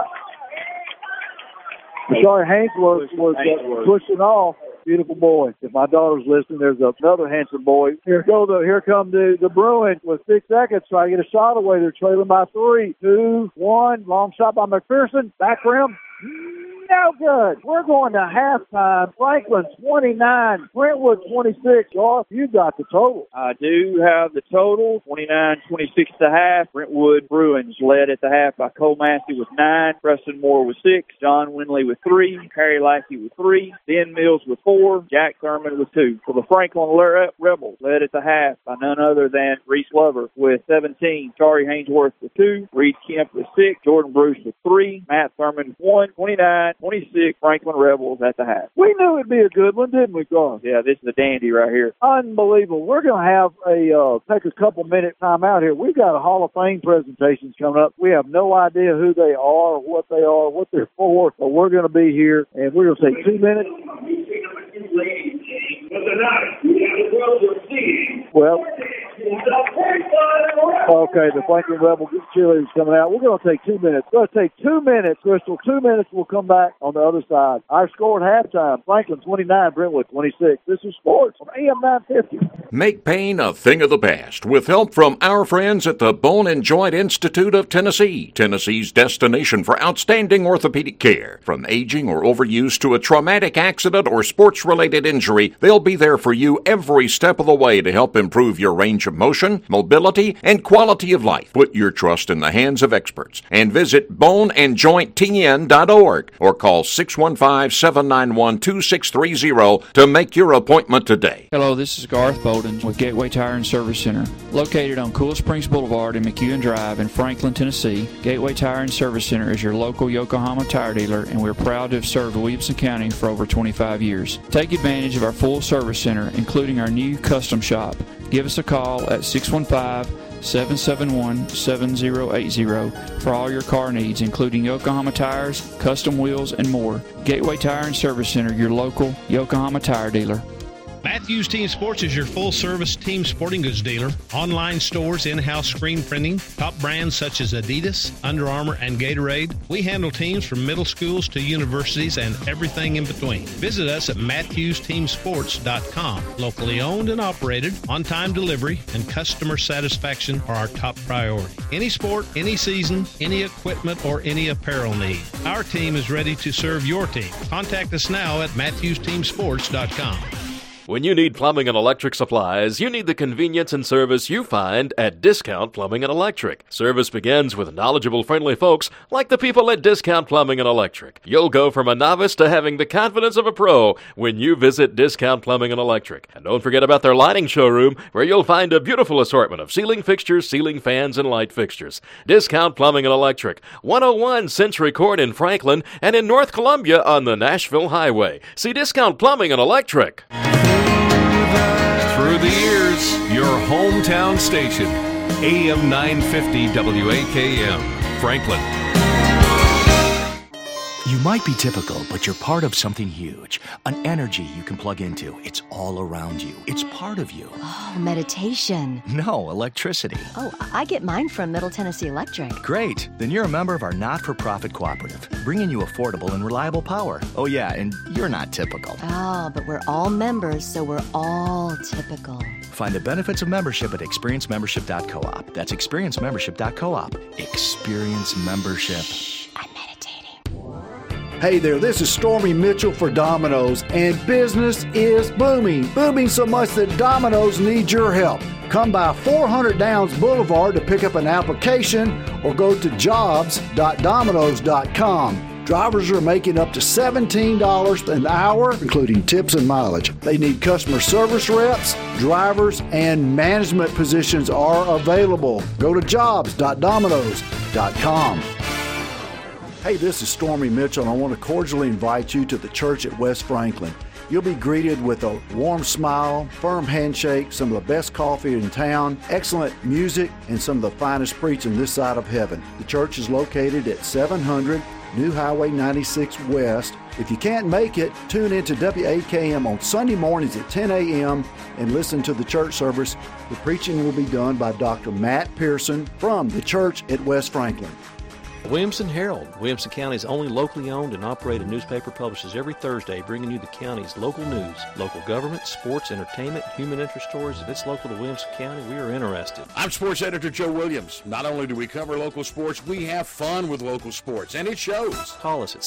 Shari Hanks was pushing off. Beautiful boy. If my daughter's listening, there's another handsome boy. Here come the Bruins with 6 seconds. Try to get a shot away. They're trailing by 3, 2, 1. Long shot by McPherson. Back rim. No good. We're going to halftime. Franklin 29, Brentwood 26. Garth, you got the total. I do have the total. 29-26 at the half. Brentwood Bruins led at the half by Cole Massey with 9, Preston Moore with 6, John Winley with 3, Harry Lackey with 3, Ben Mills with 4, Jack Thurman with 2. So the Franklin Rebels led at the half by none other than Reese Glover with 17, Shari Hainsworth with 2, Reed Kemp with 6, Jordan Bruce with 3, Matt Thurman with 1, 29-26 Franklin Rebels at the half. We knew it'd be a good one, didn't we, Garth? Yeah, this is a dandy right here. Unbelievable. We're going to have take a couple-minute time out here. We've got a Hall of Fame presentations coming up. We have no idea who they are, what they're for, but we're going to be here, and we're going to take 2 minutes. Well, okay, the Franklin Rebel cheerleaders coming out. We're going to take 2 minutes. We're going to take 2 minutes, Crystal. 2 minutes. We'll come back on the other side. Our score at halftime, Franklin 29, Brentwood 26. This is sports on AM 950. Make pain a thing of the past with help from our friends at the Bone and Joint Institute of Tennessee, Tennessee's destination for outstanding orthopedic care. From aging or overuse to a traumatic accident or sports-related injury, they'll be there for you every step of the way to help improve your range of motion, mobility, and quality of life. Put your trust in the hands of experts and visit boneandjointtn.org or call 615-791-2630 to make your appointment today. Hello, this is Garth Bolden with Gateway Tire and Service Center. Located on Cool Springs Boulevard and McEwen Drive in Franklin, Tennessee, Gateway Tire and Service Center is your local Yokohama tire dealer, and we're proud to have served Williamson County for over 25 years. Take advantage of our full service center, including our new custom shop. Give us a call at 615 888-771-7080 for all your car needs, including Yokohama tires, custom wheels, and more. Gateway Tire and Service Center, your local Yokohama tire dealer. Matthews Team Sports is your full-service team sporting goods dealer. Online stores, in-house screen printing, top brands such as Adidas, Under Armour, and Gatorade. We handle teams from middle schools to universities and everything in between. Visit us at MatthewsTeamSports.com. Locally owned and operated, on-time delivery, and customer satisfaction are our top priority. Any sport, any season, any equipment, or any apparel need. Our team is ready to serve your team. Contact us now at MatthewsTeamSports.com. When you need plumbing and electric supplies, you need the convenience and service you find at Discount Plumbing and Electric. Service begins with knowledgeable, friendly folks like the people at Discount Plumbing and Electric. You'll go from a novice to having the confidence of a pro when you visit Discount Plumbing and Electric. And don't forget about their lighting showroom, where you'll find a beautiful assortment of ceiling fixtures, ceiling fans, and light fixtures. Discount Plumbing and Electric, 101 Century Court in Franklin and in North Columbia on the Nashville Highway. See Discount Plumbing and Electric. Through the years, your hometown station, AM 950 WAKM, Franklin. You might be typical, but you're part of something huge. An energy you can plug into. It's all around you. It's part of you. Oh, meditation. No, electricity. Oh, I get mine from Middle Tennessee Electric. Great. Then you're a member of our not-for-profit cooperative, bringing you affordable and reliable power. Oh, yeah, and you're not typical. Oh, but we're all members, so we're all typical. Find the benefits of membership at experiencemembership.coop. That's experiencemembership.coop. Experience membership. I'm meditating. Hey there, this is Stormy Mitchell for Domino's, and business is booming. Booming so much that Domino's needs your help. Come by 400 Downs Boulevard to pick up an application or go to jobs.domino's.com. Drivers are making up to $17 an hour, including tips and mileage. They need customer service reps, drivers, and management positions are available. Go to jobs.domino's.com. Hey, this is Stormy Mitchell, and I want to cordially invite you to the church at West Franklin. You'll be greeted with a warm smile, firm handshake, some of the best coffee in town, excellent music, and some of the finest preaching this side of heaven. The church is located at 700 New Highway 96 West. If you can't make it, tune into WAKM on Sunday mornings at 10 a.m. and listen to the church service. The preaching will be done by Dr. Matt Pearson from the church at West Franklin. Williamson Herald, Williamson County's only locally owned and operated newspaper, publishes every Thursday, bringing you the county's local news, local government, sports, entertainment, human interest stories. If it's local to Williamson County, we are interested. I'm Sports Editor Joe Williams. Not only do we cover local sports, we have fun with local sports, and it shows. Call us at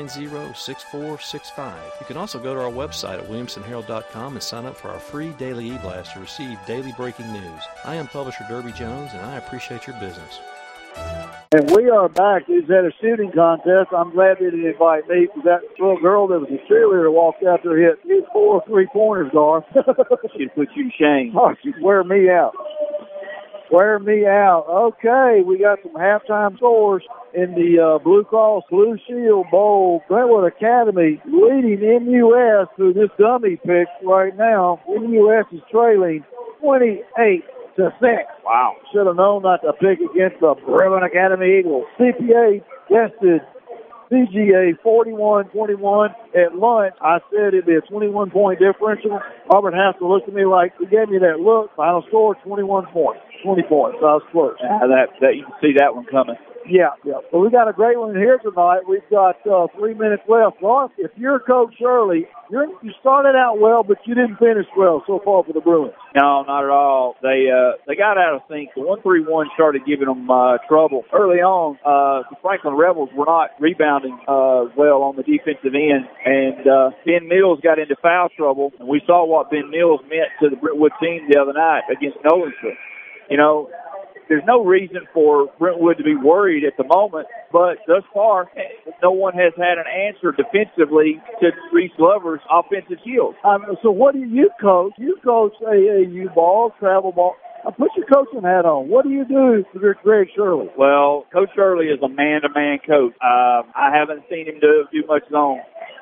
790-6465. You can also go to our website at williamsonherald.com and sign up for our free daily e-blast to receive daily breaking news. I am publisher Derby Jones, and I appreciate your business. And we are back. He's at a shooting contest. I'm glad they didn't invite me because that little girl that was a cheerleader walked out there hit 4 3-pointers, Garth. She'd put you to shame. Oh, she'd wear me out. Wear me out. Okay, we got some halftime scores in the Blue Cross Blue Shield Bowl. Brentwood Academy leading MUS through this dummy pick right now. MUS is trailing 28-6. Wow. Should have known not to pick against the Brentwood Academy Eagles. CPA tested CGA 41-21 at lunch. I said it'd be a 21-point differential. Auburn Haskell looked at me like he gave me that look. Final score 21 points. 20 points. So I was close. That you can see that one coming. Yeah. But we got a great one here tonight. We've got 3 minutes left. Ross, if you're Coach Shirley, you started out well, but you didn't finish well so far for the Bruins. No, not at all. They got out of sync. The 1-3-1 started giving them trouble early on. The Franklin Rebels were not rebounding well on the defensive end, and Ben Mills got into foul trouble. And we saw what Ben Mills meant to the Brentwood team the other night against Nolensville. You know, there's no reason for Brentwood to be worried at the moment, but thus far, no one has had an answer defensively to Reese Glover's offensive skills. So what do you coach? You coach AAU ball, travel ball. Put your coaching hat on. What do you do for Greg Shirley? Well, Coach Shirley is a man-to-man coach. I haven't seen him do much zone.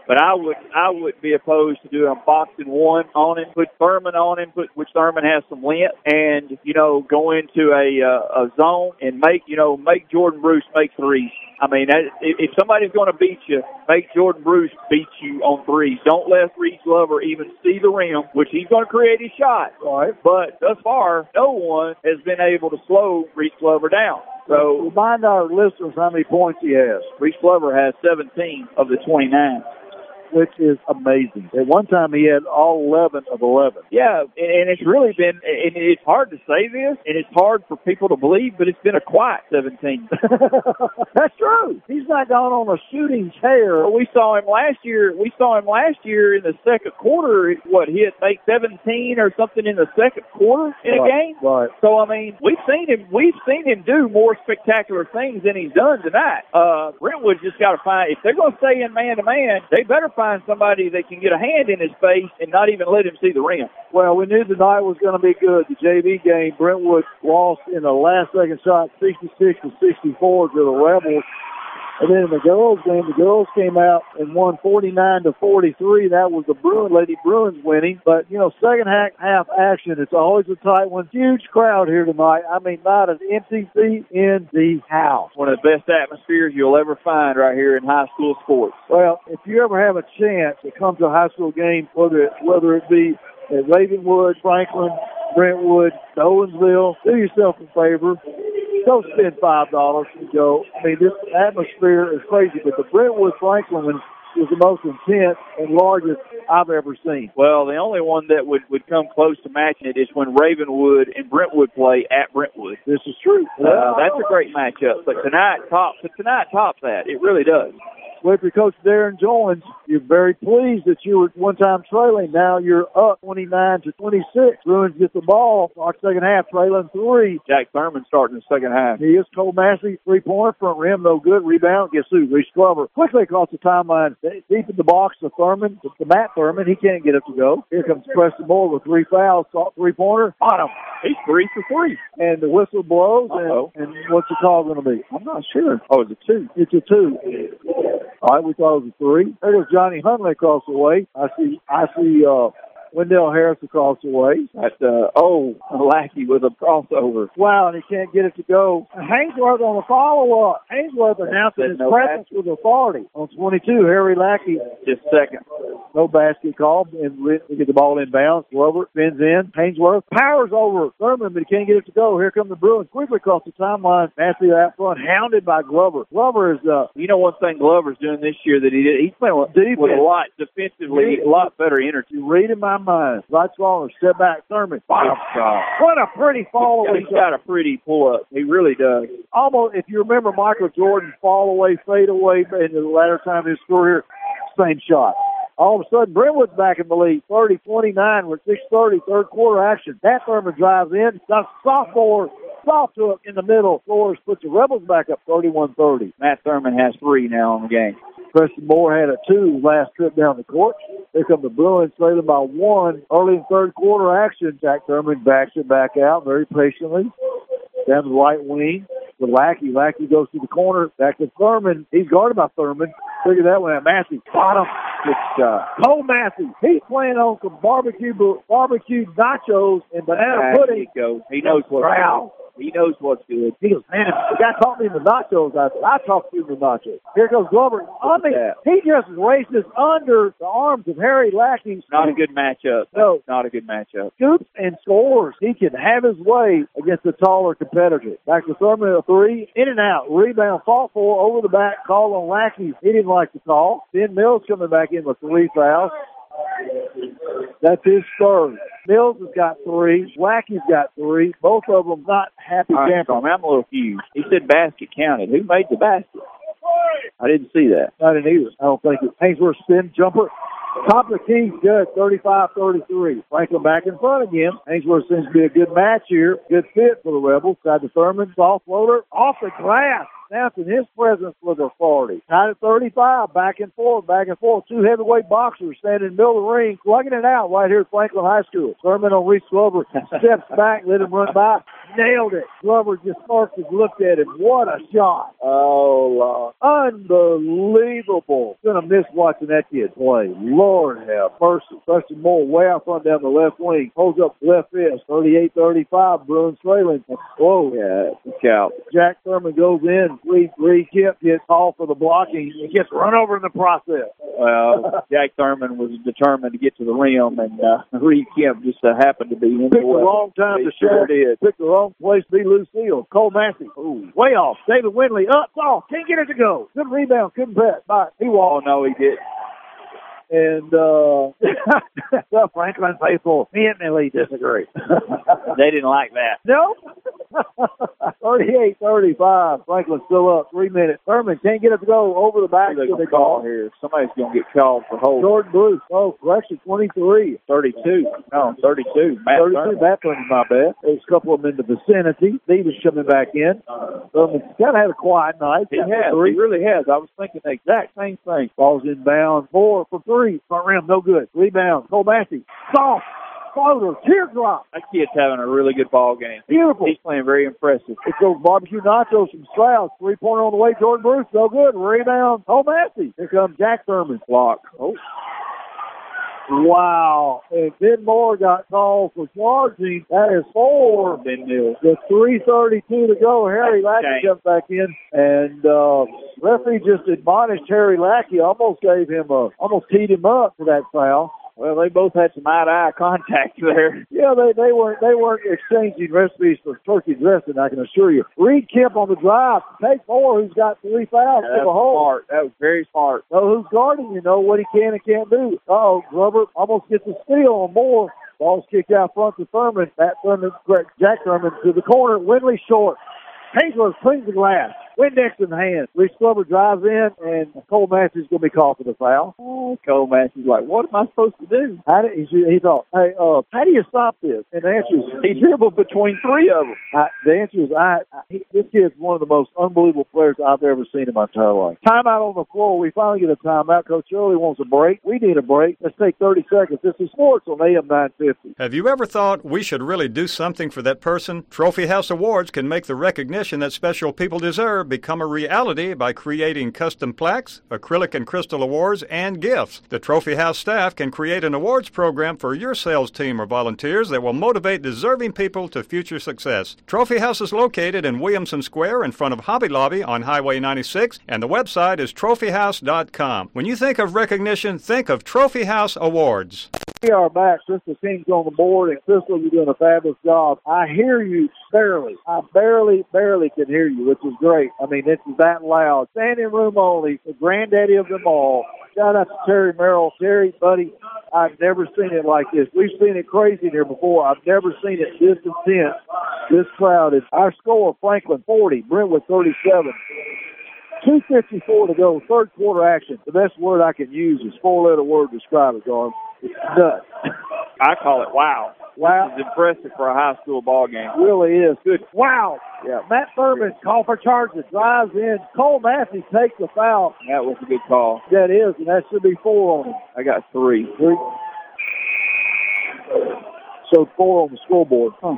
But I would be opposed to doing boxing one on him, put Thurman on him, which Thurman has some length, and go into a zone and make Jordan Bruce make threes. I mean, if somebody's going to beat you, make Jordan Bruce beat you on threes. Don't let Reese Glover even see the rim, which he's going to create his shot. Right. But thus far, no one has been able to slow Reese Glover down. So remind our listeners how many points he has. Reese Glover has 17 of the 29. Which is amazing. At one time, he had all 11 of 11. Yeah, and it's really been, and it's hard to say this, and it's hard for people to believe, but it's been a quiet 17. That's true. He's not gone on a shooting tear. We saw him last year. In the second quarter. He had like 17 or something in the second quarter in a game. Right. So I mean, we've seen him do more spectacular things than he's done tonight. Brentwood just got to find, if they're going to stay in man to man, they better find somebody that can get a hand in his face and not even let him see the rim. Well, we knew tonight was going to be good. The JV game, Brentwood lost in the last second shot, 66-64 to the Rebels. And then in the girls game, the girls came out and won 49-43. That was the Lady Bruins winning. But, second half action, it's always a tight one. Huge crowd here tonight. I mean, not an empty seat in the house. One of the best atmospheres you'll ever find right here in high school sports. Well, if you ever have a chance to come to a high school game, whether it be at Ravenwood, Franklin, Brentwood, Owensville, do yourself a favor. Go spend $5 and go. I mean, this atmosphere is crazy, but the Brentwood Franklin one is the most intense and largest I've ever seen. Well, the only one that would come close to matching it is when Ravenwood and Brentwood play at Brentwood. This is true. That's a great matchup, but tonight tops that. It really does. Well, if your coach Darren joins, you're very pleased that you were one time trailing. Now you're up 29-26. Bruins get the ball. Our second half, trailing 3. Jack Thurman starting the second half. He is Cole Massey, 3-pointer, front rim, no good. Rebound, guess who? Reese Glover. Quickly across the timeline, deep in the box to Thurman, to Matt Thurman. He can't get up to go. Here comes Preston Moore with 3 fouls. 3-pointer. Bottom. He's 3 for 3. And the whistle blows, and what's the call going to be? I'm not sure. Oh, it's a 2. It's a 2. All right, we thought it was a 3. There goes Johnny Huntley across the way. I see Wendell Harris across the way. That's Lackey with a crossover. Wow, and he can't get it to go. Hainsworth on the follow-up. Hainsworth announcing his presence with authority. On 22, Harry Lackey. Just second. No basket called, and we get the ball inbounds. Glover spins in. Hainsworth powers over Thurman, but he can't get it to go. Here come the Bruins quickly across the timeline. Matthew out front, hounded by Glover. Glover is, one thing Glover's doing this year that he did, he's playing with a lot defensively, a lot better energy. Reading my mind. Right smaller, step back, Thurman. Bottom shot. What a pretty fall away. He's got a pretty pull up. He really does. Almost, if you remember Michael Jordan fall away, fade away in the latter time of his career, same shot. All of a sudden, Brentwood's back in the lead, 30-29 with 6:30, third quarter action. That Thurman drives in. Got sophomore soft hook in the middle. Flores puts the Rebels back up 31-30. Matt Thurman has 3 now on the game. Preston Moore had a 2 last trip down the court. Here come the Bruins, trailing by 1. Early in third quarter action, Jack Thurman backs it back out very patiently. Down to the right wing with Lackey. Lackey goes to the corner. Back to Thurman. He's guarded by Thurman. Figure that one out. Massey. Bottom. Good shot. Cole Massey. He's playing on some barbecued nachos and banana pudding. He knows what's good. He knows what's good. He goes, man, the guy taught me the nachos. I said, I taught you the nachos. Here goes Glover. He just races under the arms of Harry Lackey. Not a good matchup. No. Not a good matchup. Scoops and scores. He can have his way against the taller competitor. Back to Thurman, a 3. In and out. Rebound, fought for, over the back, call on Lackey. He didn't like the call. Ben Mills coming back in with 3 fouls. That's his third. Mills has got 3. Lackey's got 3. Both of them not happy campers. I'm a little confused. He said basket counted. Who made the basket? I didn't see that. I didn't either. I don't think it's Hainsworth spin jumper. Top of the key, good, 35-33. Franklin back in front again. Hainsworth seems to be a good match here. Good fit for the Rebels. Side to Thurman, soft floater, off the glass. announcing his presence with authority. Tied at 35, back and forth, back and forth. Two heavyweight boxers standing in the middle of the ring, slugging it out right here at Franklin High School. Thurman on Reese Glover steps back, let him run by. Nailed it. Glover just sparked and looked at him. What a shot. Oh, unbelievable. Gonna miss watching that kid play. Lord have mercy. Preston Moore way out front down the left wing. Holds up left fist. 38-35. Bruins trailing. Whoa. Yeah, look out. Jack Thurman goes in. Reed Kemp gets called for the blocking. He gets run over in the process. Well, Jack Thurman was determined to get to the rim, and Reed Kemp just happened to be in Picked the wrong time to shoot. Picked the wrong place to be Lucille. Cole Massey. Ooh, way off. David Windley up. Oh, can't get it to go. Good rebound. Couldn't pass. Bye. He walked. Oh, no, he didn't. And Franklin faithful vehemently disagree. They didn't like that. No. 38-35. Franklin still up. 3 minutes. Thurman can't get it to go over the back. They're going to call here. Somebody's going to get called for holding. Jordan Bruce. Oh, correction. 23. 32. No, 32. Matt 32. Matt Thurman, my bad. There's a couple of them in the vicinity. Steve is coming back in. Thurman's kind of had a quiet night. He has. He really has. I was thinking the exact same thing. Ball's inbound. 4 for 3. Front rim, no good. Rebound. Cole Massey. Soft. Floater. Teardrop. That kid's having a really good ball game. Beautiful. He's playing very impressive. It goes barbecue nachos from Strauss. 3-pointer on the way. Jordan Bruce. No good. Rebound. Cole Massey. Here comes Jack Thurman. Block. Oh. Wow. And Ben Moore got called for charging. That is 4. Ben Mills. With 3:32 to go, Harry Lackey comes back in. And referee just admonished Harry Lackey. Almost teed him up for that foul. Well, they both had some eye-to-eye contact there. Yeah, they weren't exchanging recipes for turkey dressing, I can assure you. Reed Kemp on the drive. Take Moore, who's got 3 fouls to the hole. Smart. That was very smart. So who's guarding? You know what he can and can't do. Glover almost gets a steal on Moore. Ball's kicked out front to Thurman. Jack Thurman to the corner. Windley short. Hayesworth cleans the glass. Windex in the hand. Reese Glover drives in, and Cole Massey's going to be called for the foul. Oh, Cole Massey's like, what am I supposed to do? He thought, hey, how do you stop this? And the answer is, he dribbled between 3 of them. The answer is, this kid's one of the most unbelievable players I've ever seen in my entire life. Timeout on the floor. We finally get a timeout. Coach Shirley wants a break. We need a break. Let's take 30 seconds. This is Sports on AM 950. Have you ever thought we should really do something for that person? Trophy House Awards can make the recognition that special people deserve become a reality by creating custom plaques, acrylic and crystal awards, and gifts. The Trophy House staff can create an awards program for your sales team or volunteers that will motivate deserving people to future success. Trophy House is located in Williamson Square in front of Hobby Lobby on Highway 96, and the website is trophyhouse.com. When you think of recognition, think of Trophy House Awards. We are back. Crystal King's on the board, and Crystal, you're doing a fabulous job. I hear you barely. I barely can hear you, which is great. I mean, this is that loud. Standing room only, the granddaddy of them all. Shout out to Terry Merrill. Terry, buddy, I've never seen it like this. We've seen it crazy here before. I've never seen it this intense, this crowded. Our score, Franklin 40, Brentwood 37. 2:54 to go, third quarter action. The best word I can use is 4-letter word to describe it, Garth. It's nuts. I call it wow. Wow. This is impressive for a high school ball game. It really is. Good. Wow. Yeah. Matt Thurman called for charges, drives in. Cole Massey takes the foul. That was a good call. That is, and that should be 4 on him. I got 3. So 4 on the scoreboard. Well,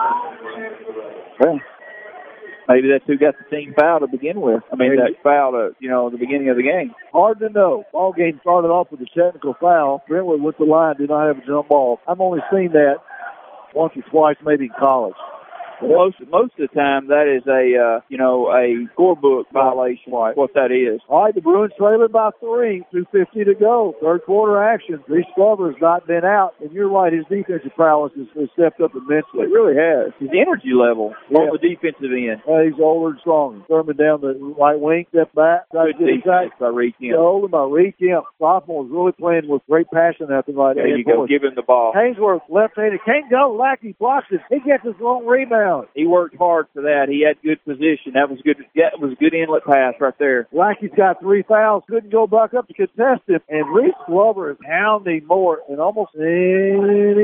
maybe that's who got the team foul to begin with. I mean, that foul at the beginning of the game. Hard to know. Ball game started off with a technical foul. Brentwood with the line did not have a jump ball. I've only seen that once or twice, maybe in college. Most of the time, that is a scorebook violation. What that is. All right, the Bruins trailing by 3. 2:50 to go. Third quarter action. Reese Glover has not been out, and you're right. His defensive prowess has stepped up immensely. It really has. His energy level on the defensive end. He's older and stronger. Thurman down the right wing, step back. Good defense by Reed Kemp. Older by Reed Kemp. Sophomore is really playing with great passion out there right now. There you go. Give him the ball. Hayesworth left-handed. Can't go. Lackey blocks it. He gets his long rebound. He worked hard for that. He had good position. That was good. That was a good inlet pass right there. Lackey's got 3 fouls. Couldn't go back up to contest him. And Reese Glover is hounding Moore and almost threw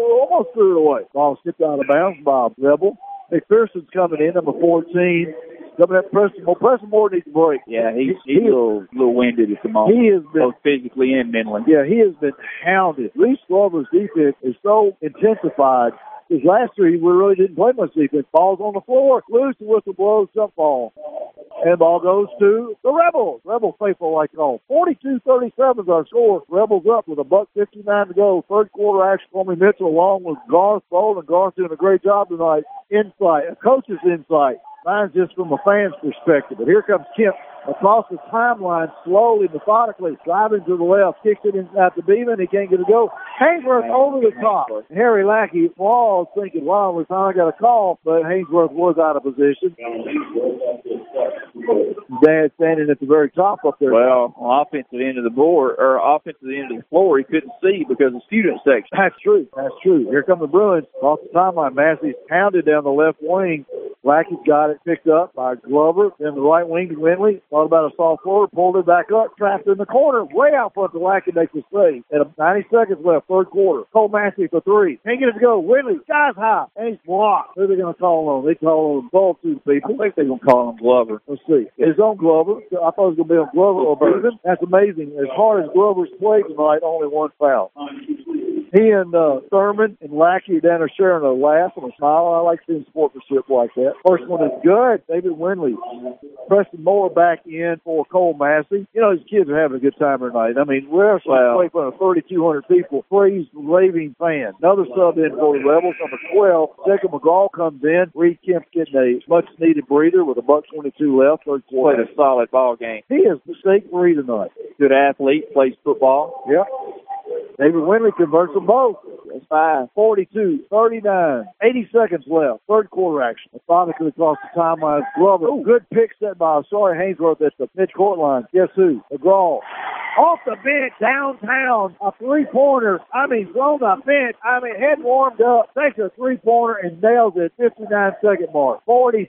it away. Ball skipped out of bounds by Rebel. McPherson's coming in, number 14. Coming up, Preston Moore. Preston Moore needs a break. Yeah, he's a little winded at the moment. He has been both physically and mentally. Yeah, he has been hounded. Reese Glover's defense is so intensified. Because last year, we really didn't play much defense. Ball's on the floor. Loose, the whistle blows, jump ball. And ball goes to the Rebels. Rebels faithful like all. 42-37 is our score. Rebels up with $1:59 to go. Third quarter action. Stormy Mitchell along with Garth Bolden. Garth doing a great job tonight. Insight, a coach's insight. Mine's just from a fan's perspective. But here comes Kemp across the timeline, slowly, methodically, driving to the left, kicks it inside to Beeman. He can't get it to go. Haynesworth over the top. Harry Lackey falls, thinking, wow, we finally got a call, but Haynesworth was out of position. Dad standing at the very top up there. Well, on offensive end of the board, or offensive end of the floor, he couldn't see because of the student section. That's true. That's true. Here come the Bruins. Off the timeline, Massey's pounded down the left wing. Lackey's got it picked up by Glover. Then the right wing to Winley. Thought about a soft forward, pulled it back up, trapped in the corner, way out front to Lackey makes a save. At 90 seconds left, third quarter. Cole Massey for three. Can't get it to go. Winley, sky's high, and he's blocked. Who are they going to call on? They call on both two people. I think they're going to call him Glover. Let's see. It's on Glover. I thought it was going to be on Glover or Beaven. That's amazing. As hard as Glover's played tonight, only one foul. He and Thurman and Lackey down there sharing a laugh and a smile. I like seeing sportsmanship like that. First one is good. David Winley. Preston Moore back in for Cole Massey. You know, these kids are having a good time tonight. I mean, we're actually playing in front of 3,200 people. Praise raving fans. Another sub in for the Rebels, number 12. Jacob McGraw comes in. Reed Kemp's getting a much-needed breather with $1:22 left. Third quarter. Played a solid ball game. He is mistake-free tonight. Good athlete. Plays football. Yep. David Winley converts them both. That's 42-39. 80 seconds left. Third quarter action. Methodically across the timeline. Glover. Good pick set by Haynesworth at the midcourt line. Guess who? McGraw. Off the bench, downtown, a three-pointer. From the bench. Head warmed up, takes a three-pointer and nails it. 59-second mark.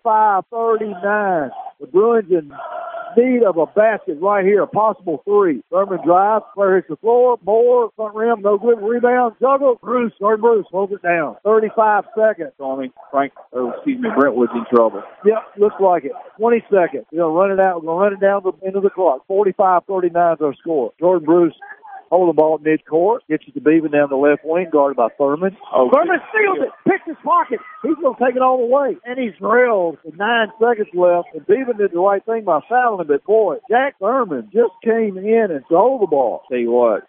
45-39. The Bruins in need of a basket right here, a possible three. Thurman drives, player hits the floor, Moore, front rim, no good, rebound, juggle, Bruce, holds it down. 35 seconds. Brentwood's in trouble. Yep, looks like it. 20 seconds. We're going to run it out. We're going to run it down to the end of the clock. 45-39 is our score. Jordan Bruce hold the ball at midcourt, gets it to Beaven down the left wing, guarded by Thurman. Thurman steals it, picks his pocket. He's going to take it all the way. And he's drilled with 9 seconds left. And Beaven did the right thing by fouling him. But boy, Jack Thurman just came in and stole the ball. Tell you what,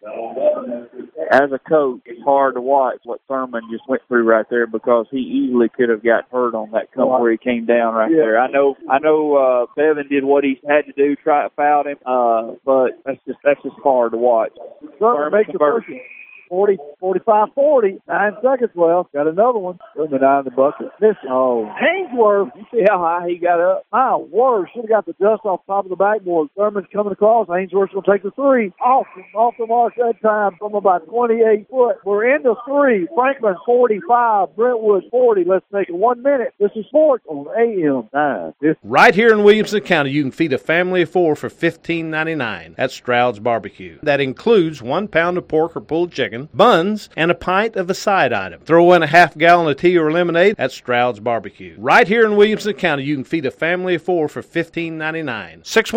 as a coach, it's hard to watch what Thurman just went through right there because he easily could have got hurt on that come where he came down right there. I know. Bevan did what he had to do, fouled him. But that's just hard to watch. Thurman makes the first 45-40. 9 seconds left. Got another one. Thurman in the bucket. Haynesworth. You see how high he got up? My word. Should have got the dust off top of the backboard. Thurman's coming across. Haynesworth's going to take the three. Off the mark that time from about 28 foot. We're into three. Franklin 45. Brentwood 40. Let's make it 1 minute. This is sports on AM 9. Right here in Williamson County, you can feed a family of four for $15.99 at Stroud's Barbecue. That includes 1 pound of pork or pulled chicken, buns, and a pint of a side item. Throw in a half gallon of tea or lemonade at Stroud's Barbecue. Right here in Williamson County, you can feed a family of four for $15.99.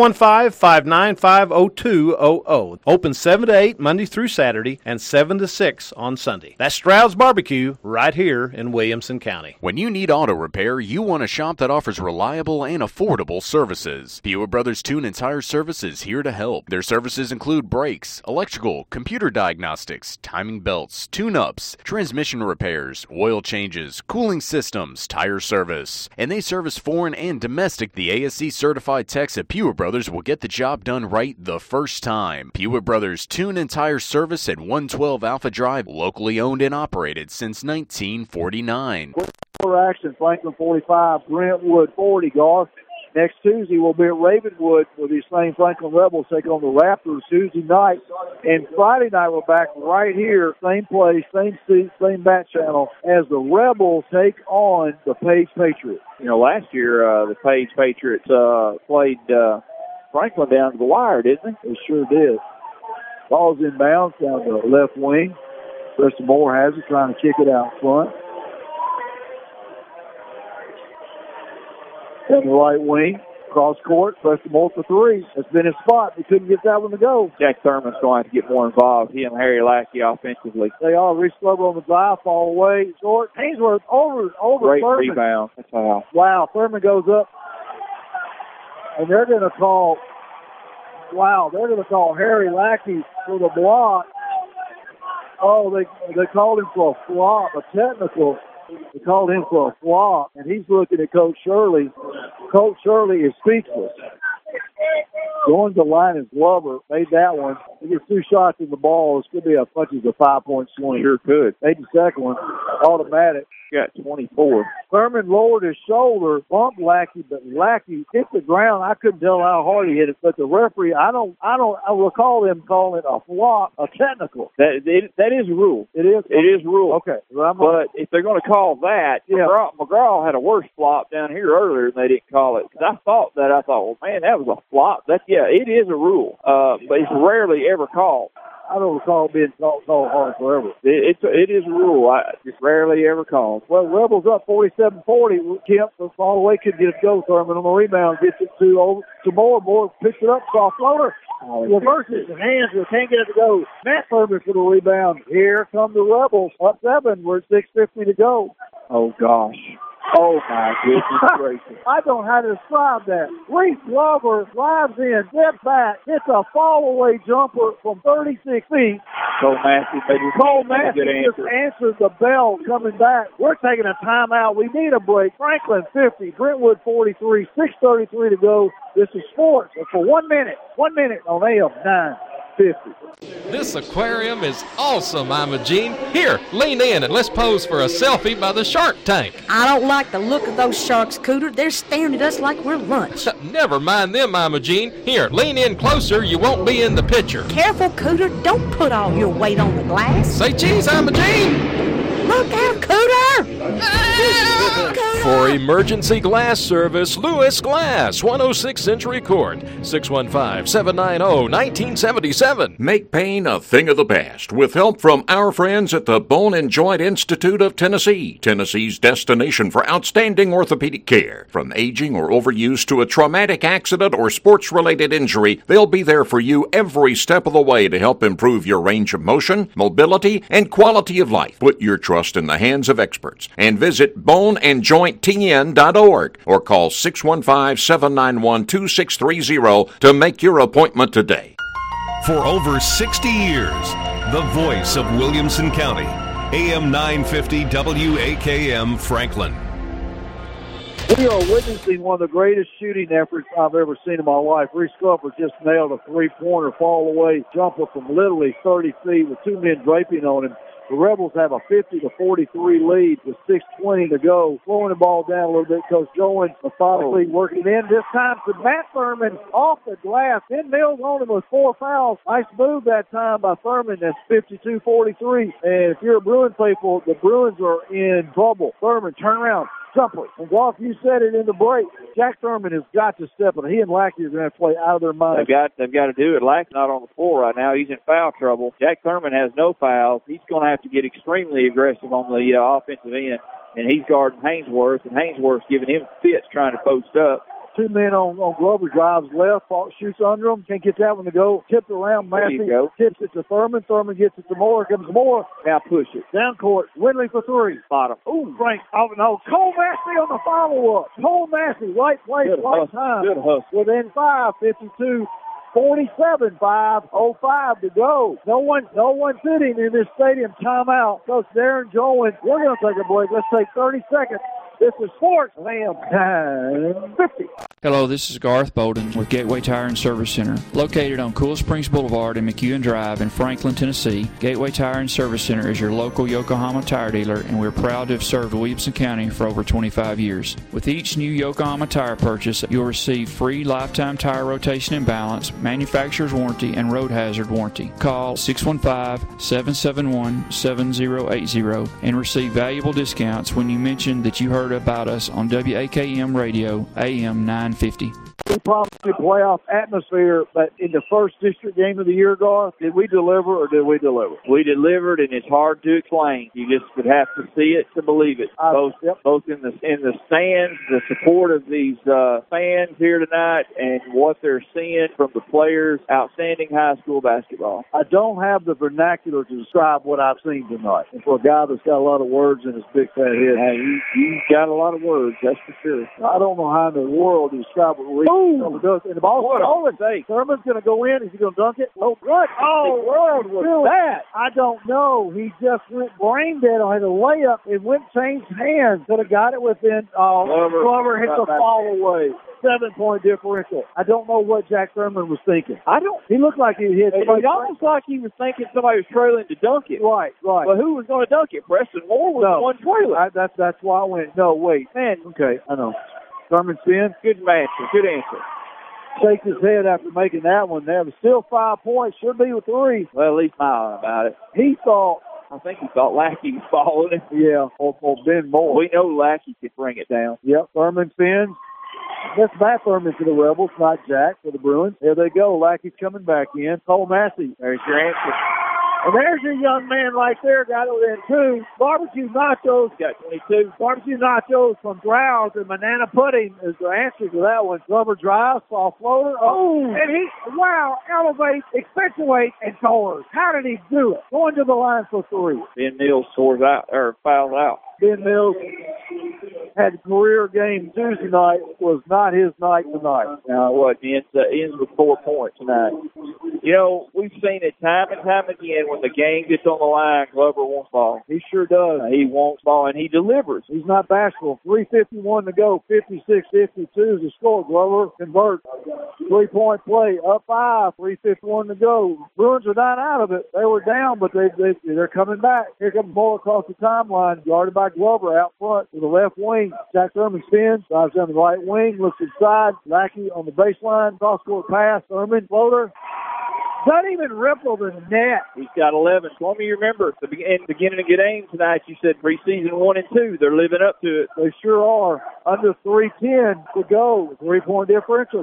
615-595-0200. Open 7 to 8 Monday through Saturday and 7 to 6 on Sunday. That's Stroud's Barbecue right here in Williamson County. When you need auto repair, you want a shop that offers reliable and affordable services. Pewa Brothers Tune and Tire Service is here to help. Their services include brakes, electrical, computer diagnostics, timing belts, tune-ups, transmission repairs, oil changes, cooling systems, tire service. And they service foreign and domestic. The ASC certified techs at Pewa Brothers will get the job done right the first time. Pewa Brothers Tune and Tire Service at 112 Alpha Drive, locally owned and operated since 1949. Action, Franklin 45, Brentwood 40, Garth. Next Tuesday, we'll be at Ravenwood with these same Franklin Rebels take on the Raptors Tuesday night. And Friday night, we're back right here, same place, same seat, same bat channel, as the Rebels take on the Page Patriots. You know, last year, the Page Patriots played Franklin down to the wire, didn't they? They sure did. Ball's inbounds down the left wing. Preston Moore has it, trying to kick it out front. In the right wing, Cross court, pressed more for three. That's been his spot. He couldn't get that one to go. Jack Thurman's going to get more involved. He and Harry Lackey offensively. They all Reese Glover on the drive, fall away, short. Hainsworth over Great Thurman. rebound. That's how. Wow, Thurman goes up, and they're going to call. Wow, they're going to call Harry Lackey for the block. Oh, they called him for a flop, a technical. They called him for a flop, and he's looking at Coach Shirley. Coach Shirley is speechless. Going to the line is Glover. Made that one. He gets 2 shots in the ball. It's going to be as much as a 5-point swing. Sure could. Made the second one. Automatic. Got 24. Thurman lowered his shoulder, bumped Lackey, but Lackey hit the ground. I couldn't tell how hard he hit it, but the referee, I recall them calling it a flop, a technical. That is a rule. It is? It is a rule. Okay. Well, but if they're going to call that, McGraw had a worse flop down here earlier, and they didn't call it. Because I thought, well, man, that was a flop. It is a rule, but it's rarely ever called. I don't recall being called hard forever. It is a rule. It's rarely ever called. Well, Rebels up 47-40. Kemp, all the way, could get it go. Thurman on the rebound, gets it to Moore. Moore picks it up, soft floater. Reverses and hands, but can't get it to go. Matt Thurman for the rebound. Here come the Rebels. Up 7. We're at 6:50 to go. Oh, gosh. Oh, my goodness gracious. I don't know how to describe that. Reese Glover drives in, steps back, hits a fall-away jumper from 36 feet. Cole Massey just answers the bell coming back. We're taking a timeout. We need a break. Franklin 50, Brentwood 43, 6:33 to go. This is sports for 1 minute. 1 minute on AM 950. This aquarium is awesome, Imogene. Here, lean in and let's pose for a selfie by the shark tank. I don't like the look of those sharks, Cooter. They're staring at us like we're lunch. Never mind them, Imogene. Here, lean in closer. You won't be in the picture. Careful, Cooter. Don't put all your weight on the glass. Say cheese, Imogene. Look out, Cooter! For emergency glass service, Lewis Glass, 106 Century Court, 615-790-1977. Make pain a thing of the past with help from our friends at the Bone and Joint Institute of Tennessee, Tennessee's destination for outstanding orthopedic care. From aging or overuse to a traumatic accident or sports-related injury, they'll be there for you every step of the way to help improve your range of motion, mobility, and quality of life. Put your trust in the hands of experts and visit boneandjointtn.org or call 615-791-2630 to make your appointment today. For over 60 years, the voice of Williamson County, AM 950 WAKM Franklin. We are witnessing one of the greatest shooting efforts I've ever seen in my life. Reese Glover just nailed a three-pointer fall-away jumper from literally 30 feet with 2 men draping on him. The Rebels have a 50-43 lead with 6:20 to go. Slowing the ball down a little bit. Coach Jones methodically working in. This time to Matt Thurman off the glass. 10 Mills on him with 4 fouls. Nice move that time by Thurman. That's 52-43. And if you're a Bruin faithful, the Bruins are in trouble. Thurman, turn around. Jumper. And Goff, you said it in the break. Jack Thurman has got to step in. He and Lackey are going to have to play out of their minds. They've got to do it. Lackey's not on the floor right now. He's in foul trouble. Jack Thurman has no fouls. He's going to have to get extremely aggressive on the offensive end, and he's guarding Hainsworth, and Hainsworth's giving him fits trying to post up. 2 men on Glover, drives left, shoots under him, can't get that one to go. Tipped around, Massey tips it to Thurman. Thurman gets it to Moore. Comes Moore. Now push it. Down court. Winley for 3. Bottom. Ooh, Frank. Oh, no. Cole Massey on the follow-up. Cole Massey, right place, right time. Good hustle. Within 5, 52-47, 5:05 to go. No one sitting in this stadium. Timeout. Coach Darren Jones. We're going to take a break. Let's take 30 seconds. This is Sports AM 950. Hello, this is Garth Bolden with Gateway Tire and Service Center. Located on Cool Springs Boulevard and McEwen Drive in Franklin, Tennessee, Gateway Tire and Service Center is your local Yokohama tire dealer, and we're proud to have served Williamson County for over 25 years. With each new Yokohama tire purchase, you'll receive free lifetime tire rotation and balance, manufacturer's warranty, and road hazard warranty. Call 615-771-7080 and receive valuable discounts when you mention that you heard about us on WAKM Radio, AM 950. We promised a playoff atmosphere, but in the first district game of the year, Garth, did we deliver or did we deliver? We delivered, and it's hard to explain. You just would have to see it to believe it. Both in the stands, the support of these fans here tonight, and what they're seeing from the players. Outstanding high school basketball. I don't have the vernacular to describe what I've seen tonight. And for a guy that's got a lot of words in his big fat head, hey, he's got a lot of words, that's for sure. I don't know how in the world to describe what Reed does. And the ball's stolen. Thurman's going to go in. Is he going to dunk it? Oh, what? Oh, world was that? I don't know. He just went brain dead on a layup and went changed hands. Could have got it within. Glover hit the fall away. 7-point differential. I don't know what Jack Thurman was thinking. He looked like he hit. It was almost like he was thinking somebody was trailing to dunk it. Right. But who was going to dunk it? Preston Moore was the one trailing. That's why I went, no, wait. Man, okay, I know. Thurman spins. Good answer. Good answer. Shakes his head after making that one. There was still 5 points. Should be with 3. Well, at least smiling about it. I think he thought Lackey was following him. Yeah, or Ben Moore. We know Lackey could bring it down. Yep, Thurman spins. That's back Thurman for the Rebels, not Jack for the Bruins. There they go. Lackey's coming back in. Cole Massey. There's your answer. And there's your young man right there. Got it within 2. Barbecue Nachos. Got 22. Barbecue Nachos from Drowse and Banana Pudding is the answer to that one. Glover drives, soft floater. And he, elevates, accentuates, and scores. How did he do it? Going to the line for 3. Ben Mills fouls out. Ben Mills had a career game Tuesday night, was not his night tonight. Now, what, ends with 4 points tonight. You know, we've seen it time and time again when the game gets on the line, Glover wants ball. He sure does. He wants ball, and he delivers. He's not bashful. 3:51 to go, 56-52 is the score. Glover converts. 3-point play, up 5, 3:51 to go. Bruins are not out of it. They were down, but they're coming back. Here comes Moore across the timeline, guarded by Glover out front to the left wing. Jack Thurman spins, drives down the right wing, looks inside. Lackey on the baseline, cross-court pass. Thurman, floater. Doesn't even ripple the net. He's got 11. Swami, you remember at the beginning of the game tonight, you said preseason 1 and 2. They're living up to it. They sure are. Under 3:10 to go. 3-point differential,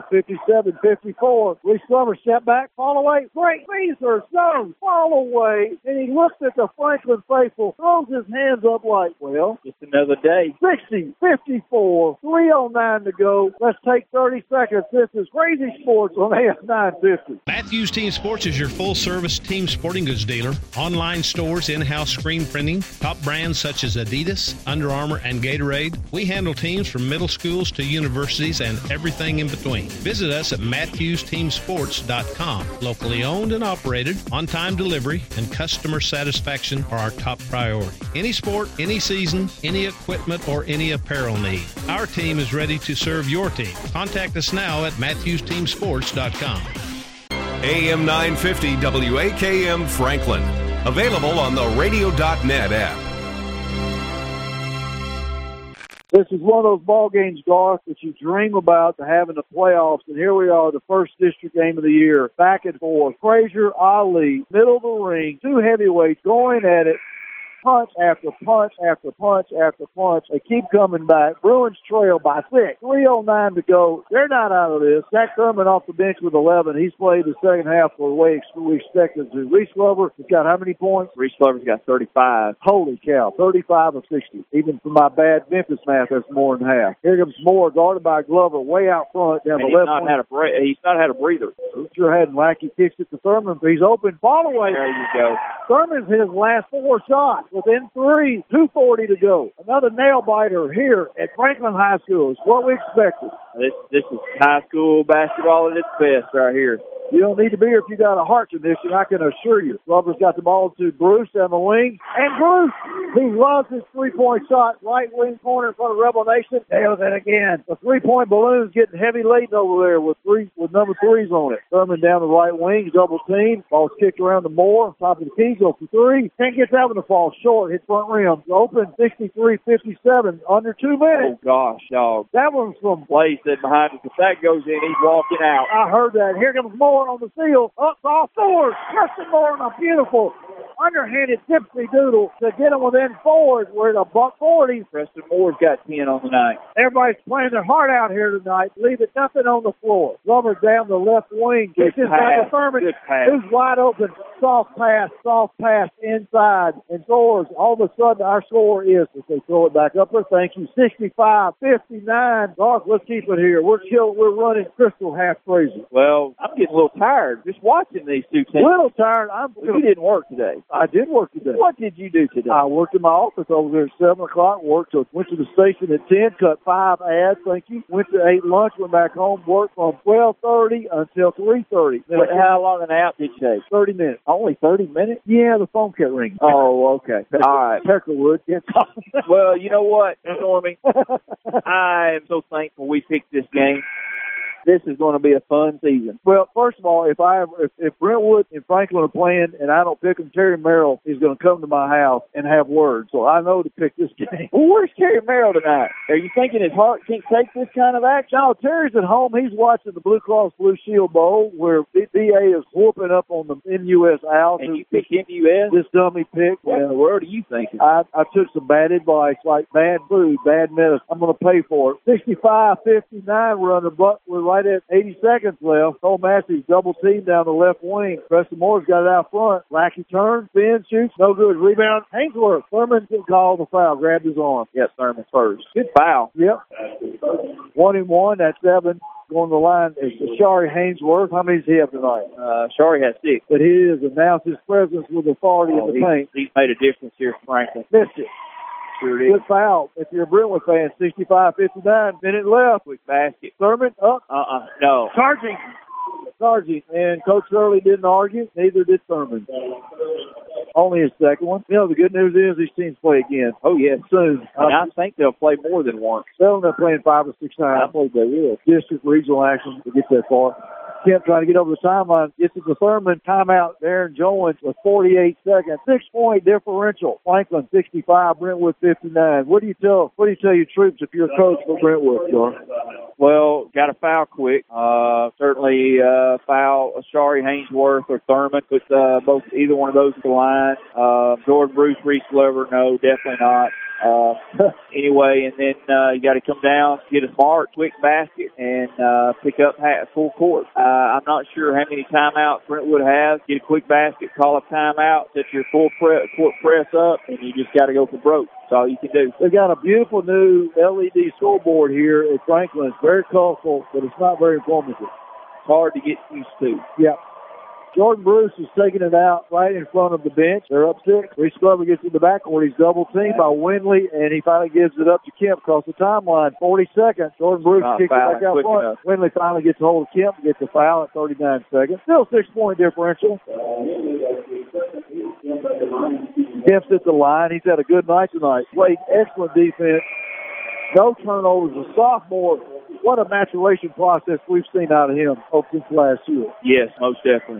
57-54. Reese Glover step back, fall away. Great Caesar, zone, fall away. And he looks at the Franklin faithful, throws his hands up like, well, just another day. 60-54, 3:09 to go. Let's take 30 seconds. This is Crazy Sports on AM 950. Matthews Team Sports is your full-service team sporting goods dealer. Online stores, in-house screen printing, top brands such as Adidas, Under Armour, and Gatorade. We handle teams from middle schools to universities and everything in between. Visit us at MatthewsTeamSports.com. Locally owned and operated, on-time delivery, and customer satisfaction are our top priority. Any sport, any season, any equipment, or any apparel need. Our team is ready to serve your team. Contact us now at MatthewsTeamSports.com. AM 950 WAKM Franklin. Available on the radio.net app. This is one of those ball games, Garth, that you dream about to have in the playoffs, and here we are, the first district game of the year, back and forth. Frazier, Ali, middle of the ring, 2 heavyweights going at it. Punch after punch after punch after punch. They keep coming back. Bruins trail by 6. 3:09 to go. They're not out of this. Jack Thurman off the bench with 11. He's played the second half the way we expected to. Reese Glover has got how many points? Reese Glover's got 35. Holy cow. 35 of 60. Even for my bad Memphis math, that's more than half. Here comes Moore, guarded by Glover, way out front down the left wing. He's not had a breather. He sure hadn't. Lackey kicks it to Thurman. He's open. Fall away. There you go. Thurman's his last 4 shots. Within 3, 2:40 to go. Another nail-biter here at Franklin High School is what we expected. This is high school basketball at its best right here. You don't need to be here if you got a heart condition, I can assure you. Glover's got the ball to Bruce down the wing. And Bruce, he loves his 3-point shot. Right wing corner in front of Rebel Nation. Nails it again. The 3-point balloon's getting heavy laden over there with number 3s on it. Thurman down the right wing, double team. Ball's kicked around to Moore. Top of the key, go for 3. Can't get that one to fall short. Hit front rim. Open 63-57. Under 2 minutes. Oh, gosh, dog. That one's from Blaze said behind us. If that goes in, he's walking out. I heard that. Here comes Moore on the seal. Up all 4. Preston Moore on a beautiful underhanded tipsy doodle to get them within 4. We're at $140. Preston Moore's got 10 on the night. Everybody's playing their heart out here tonight. Leaving nothing on the floor. Glover down the left wing. Kisses back to Thurman. Who's wide open. Soft pass inside and scores. All of a sudden, our score is, if they throw it back up there, thank you, 65-59. Dark, let's keep it here. We're running Crystal half crazy. Well, I'm getting a little tired just watching these two teams. A little tired. You didn't work today. I did work today. What did you do today? I worked in my office over there at 7 o'clock. Went to the station at 10, cut 5 ads, thank you. Ate lunch, went back home, worked from 12:30 until 3:30. But how long an out did you take? 30 minutes. Only 30 minutes? Yeah, the phone kept ringing. Oh, okay. All right. Peckerwood. Well, you know what, Stormy? I am so thankful we picked this game. This is going to be a fun season. Well, first of all, if Brentwood and Franklin are playing and I don't pick them, Terry Merrill is going to come to my house and have words. So I know to pick this game. Well, where's Terry Merrill tonight? Are you thinking his heart can't take this kind of action? No, Terry's at home. He's watching the Blue Cross Blue Shield Bowl where BA is whooping up on the NUS Owls. And you picked NUS? This dummy pick. What in the world are you thinking? I took some bad advice, like bad food, bad medicine. I'm going to pay for it. 65-59. We're under buck. We're right at 80 seconds left. Cole Massey's double team down the left wing. Preston Moore's got it out front. Lackey turns, spins, shoots, no good. Rebound, Hainsworth. Thurman called the foul, grabbed his arm. Yes, Thurman first. Good foul. Yep. 1-1, that's 7. Going to the line is Shari Hainsworth. How many does he have tonight? Shari has 6. But he has announced his presence with authority in the paint. He's made a difference here for Franklin. Missed it. Good foul. If you're a Brentwood fan, 65-59. Minute left. Quick basket. Thurman up. No. Charging. And Coach Shirley didn't argue. Neither did Thurman. Only his second one. You know, the good news is these teams play again. Oh, yeah. Soon. I think they'll play more than once. They're playing 5 or 6 times. I believe they will. District regional action to get that far. Kemp trying to get over the timeline. Gets it to Thurman. Timeout. Darren Jones with 48 seconds. 6-point differential. Franklin 65. Brentwood 59. What do you tell your troops if you're a coach for Brentwood, John? Well, got to foul quick. Certainly foul Shari Hainsworth or Thurman. Put either one of those to the line. Jordan Bruce, Reese Glover, no, definitely not. Anyway, and then you got to come down, get a smart, quick basket, and pick up full court. I'm not sure how many timeouts Brentwood has. Get a quick basket, call a timeout, set your full court press up, and you just got to go for broke. That's all you can do. They've got a beautiful new LED scoreboard here at Franklin. It's very colorful, but it's not very informative. It's hard to get used to. Yeah. Jordan Bruce is taking it out right in front of the bench. They're up 6. Reese Glover gets in the backcourt. He's double teamed by Windley, and he finally gives it up to Kemp across the timeline. 40 seconds. Jordan Bruce kicks it back out front. Windley finally gets a hold of Kemp, gets a foul at 39 seconds. Still 6-point differential. Kemp's at the line. He's had a good night tonight. Played excellent defense. No turnovers. A sophomore. What a maturation process we've seen out of him since last year. Yes, most definitely.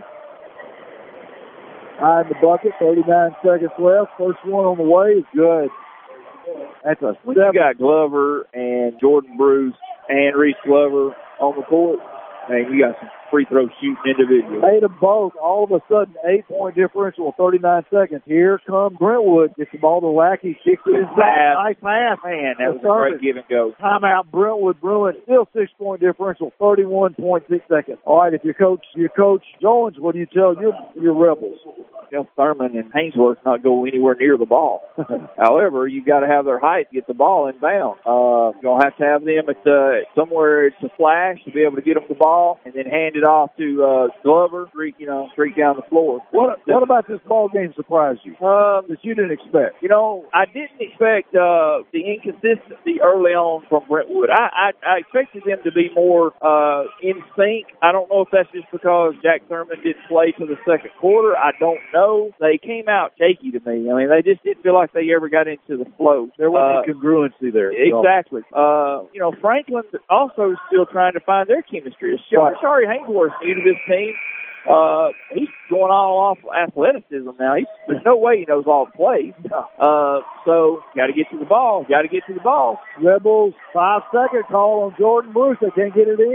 High in the bucket, 39 seconds left. First one on the way is good. That's a 7. You got Glover and Jordan Bruce and Reese Glover on the court. Man, you got some free throw shooting individuals. 8 of both. All of a sudden, 8-point differential, 39 seconds. Here comes Brentwood. Gets the ball to Lackey. Kicks it inside. Nice pass. Man, that was a great give and go. Timeout, Brentwood Bruins. Still 6-point differential, 31.6 seconds. All right, if your coach Jones, what do you tell your Rebels? Tell Thurman and Hainsworth not go anywhere near the ball. However, you got to have their height to get the ball inbound. You're going to have them at somewhere it's a flash to be able to get them the ball and then hand it off to Glover, streak down the floor. What about this ball game surprised you that you didn't expect? I didn't expect the inconsistency early on from Brentwood. I expected them to be more in sync. I don't know if that's just because Jack Thurman didn't play till the second quarter. I don't know. They came out shaky to me. I mean, they just didn't feel like they ever got into the flow. There wasn't congruency there. Exactly. Franklin also still trying to find their chemistry. Shari Hainsworth's new to this team. He's going all off athleticism now. There's no way he knows all the plays. So, got to get to the ball. Rebels, 5-second call on Jordan Bruce. They can't get it in.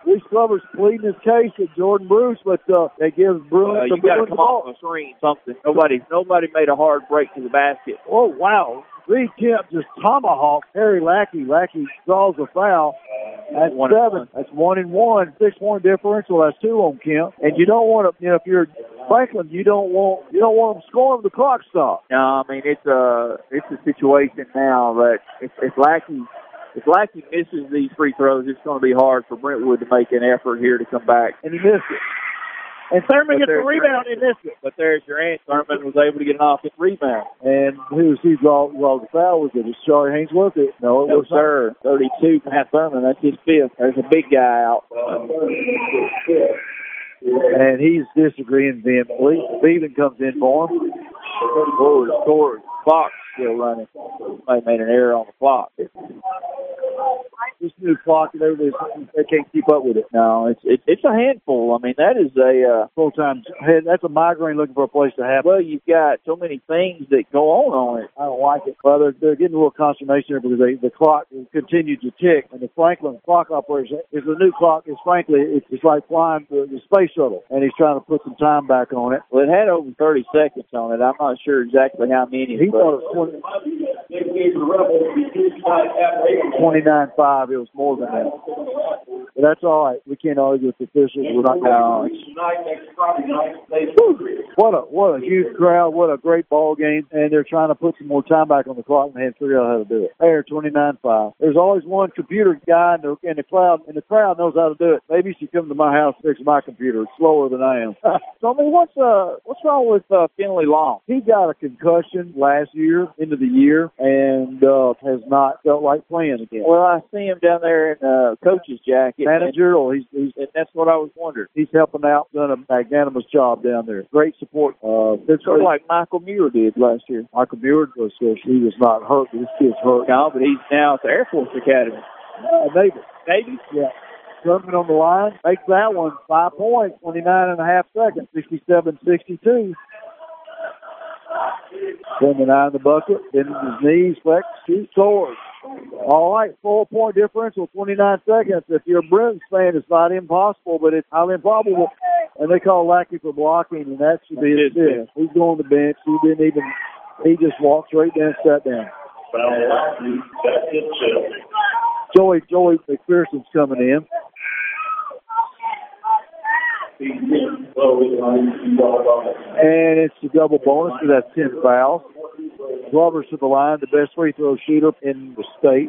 Reese Glover's pleading his case at Jordan Bruce, but they give Bruce you got to come off the screen, something. Nobody made a hard break to the basket. Oh, wow. Reed Kemp just tomahawked Harry Lackey. Lackey draws a foul. That's 7. That's 1-1. 6-point differential. That's 2 on Kemp. And you don't want to, if you're Franklin, you don't want them scoring the clock stop. No, I mean it's a situation now that if Lackey misses these free throws, it's going to be hard for Brentwood to make an effort here to come back. And he missed it. And Thurman gets the rebound and missed it. But there's your answer. Thurman was able to get an offensive rebound. And who draw the foul? Was it Shari Hainsworth? No, it was sir. 32, Matt Thurman. That's his 5th. There's a big guy out. And he's disagreeing vehemently. Beeman comes in for him. Scores. Clock still running. They made an error on the clock. This new clock and everything, they can't keep up with it. No, it's a handful. I mean, that is a full-time head. That's a migraine looking for a place to have. Well, you've got so many things that go on it. I don't like it. Well, they're getting a little consternation here because the clock continued to tick, and the Franklin clock operation is a new clock. It's like flying the space shuttle, and he's trying to put some time back on it. Well, it had over 30 seconds on it. I'm not sure exactly how many. He thought it was 29-5. It was more than that. But that's all right. We can't argue with the officials. We're not going to. What a huge crowd. What a great ball game. And they're trying to put some more time back on the clock, and they haven't figured out how to do it. There, 29-5. There's always one computer guy in the crowd, and the crowd knows how to do it. Maybe you should come to my house and fix my computer. It's slower than I am. So, I mean, what's wrong with Finley Long? He got a concussion last year, into the year, and has not felt like playing again. Well, I see him down there in coach's jacket. Manager, or he's and that's what I was wondering. He's helping out, done a magnanimous job down there. Great support. It's sort of like Michael Muir did last year. Michael Muir was he was not hurt, but this kid's hurt. No, but he's now at the Air Force Academy. Maybe? Yeah. Thurman on the line, makes that one 5 points, 29.5 seconds, 67-62. 79 in the bucket, bending his knees, flex, shoot, scores. All right, 4-point differential, 29 seconds. If you're a Bruins fan, it's not impossible, but it's highly improbable. And they call Lackey for blocking, and that should be his fifth. He's going to the bench. He just walked right down and sat down. Joey McPherson's coming in. And it's a double bonus, so that's 10 fouls. Glover's to the line, the best free throw shooter in the state.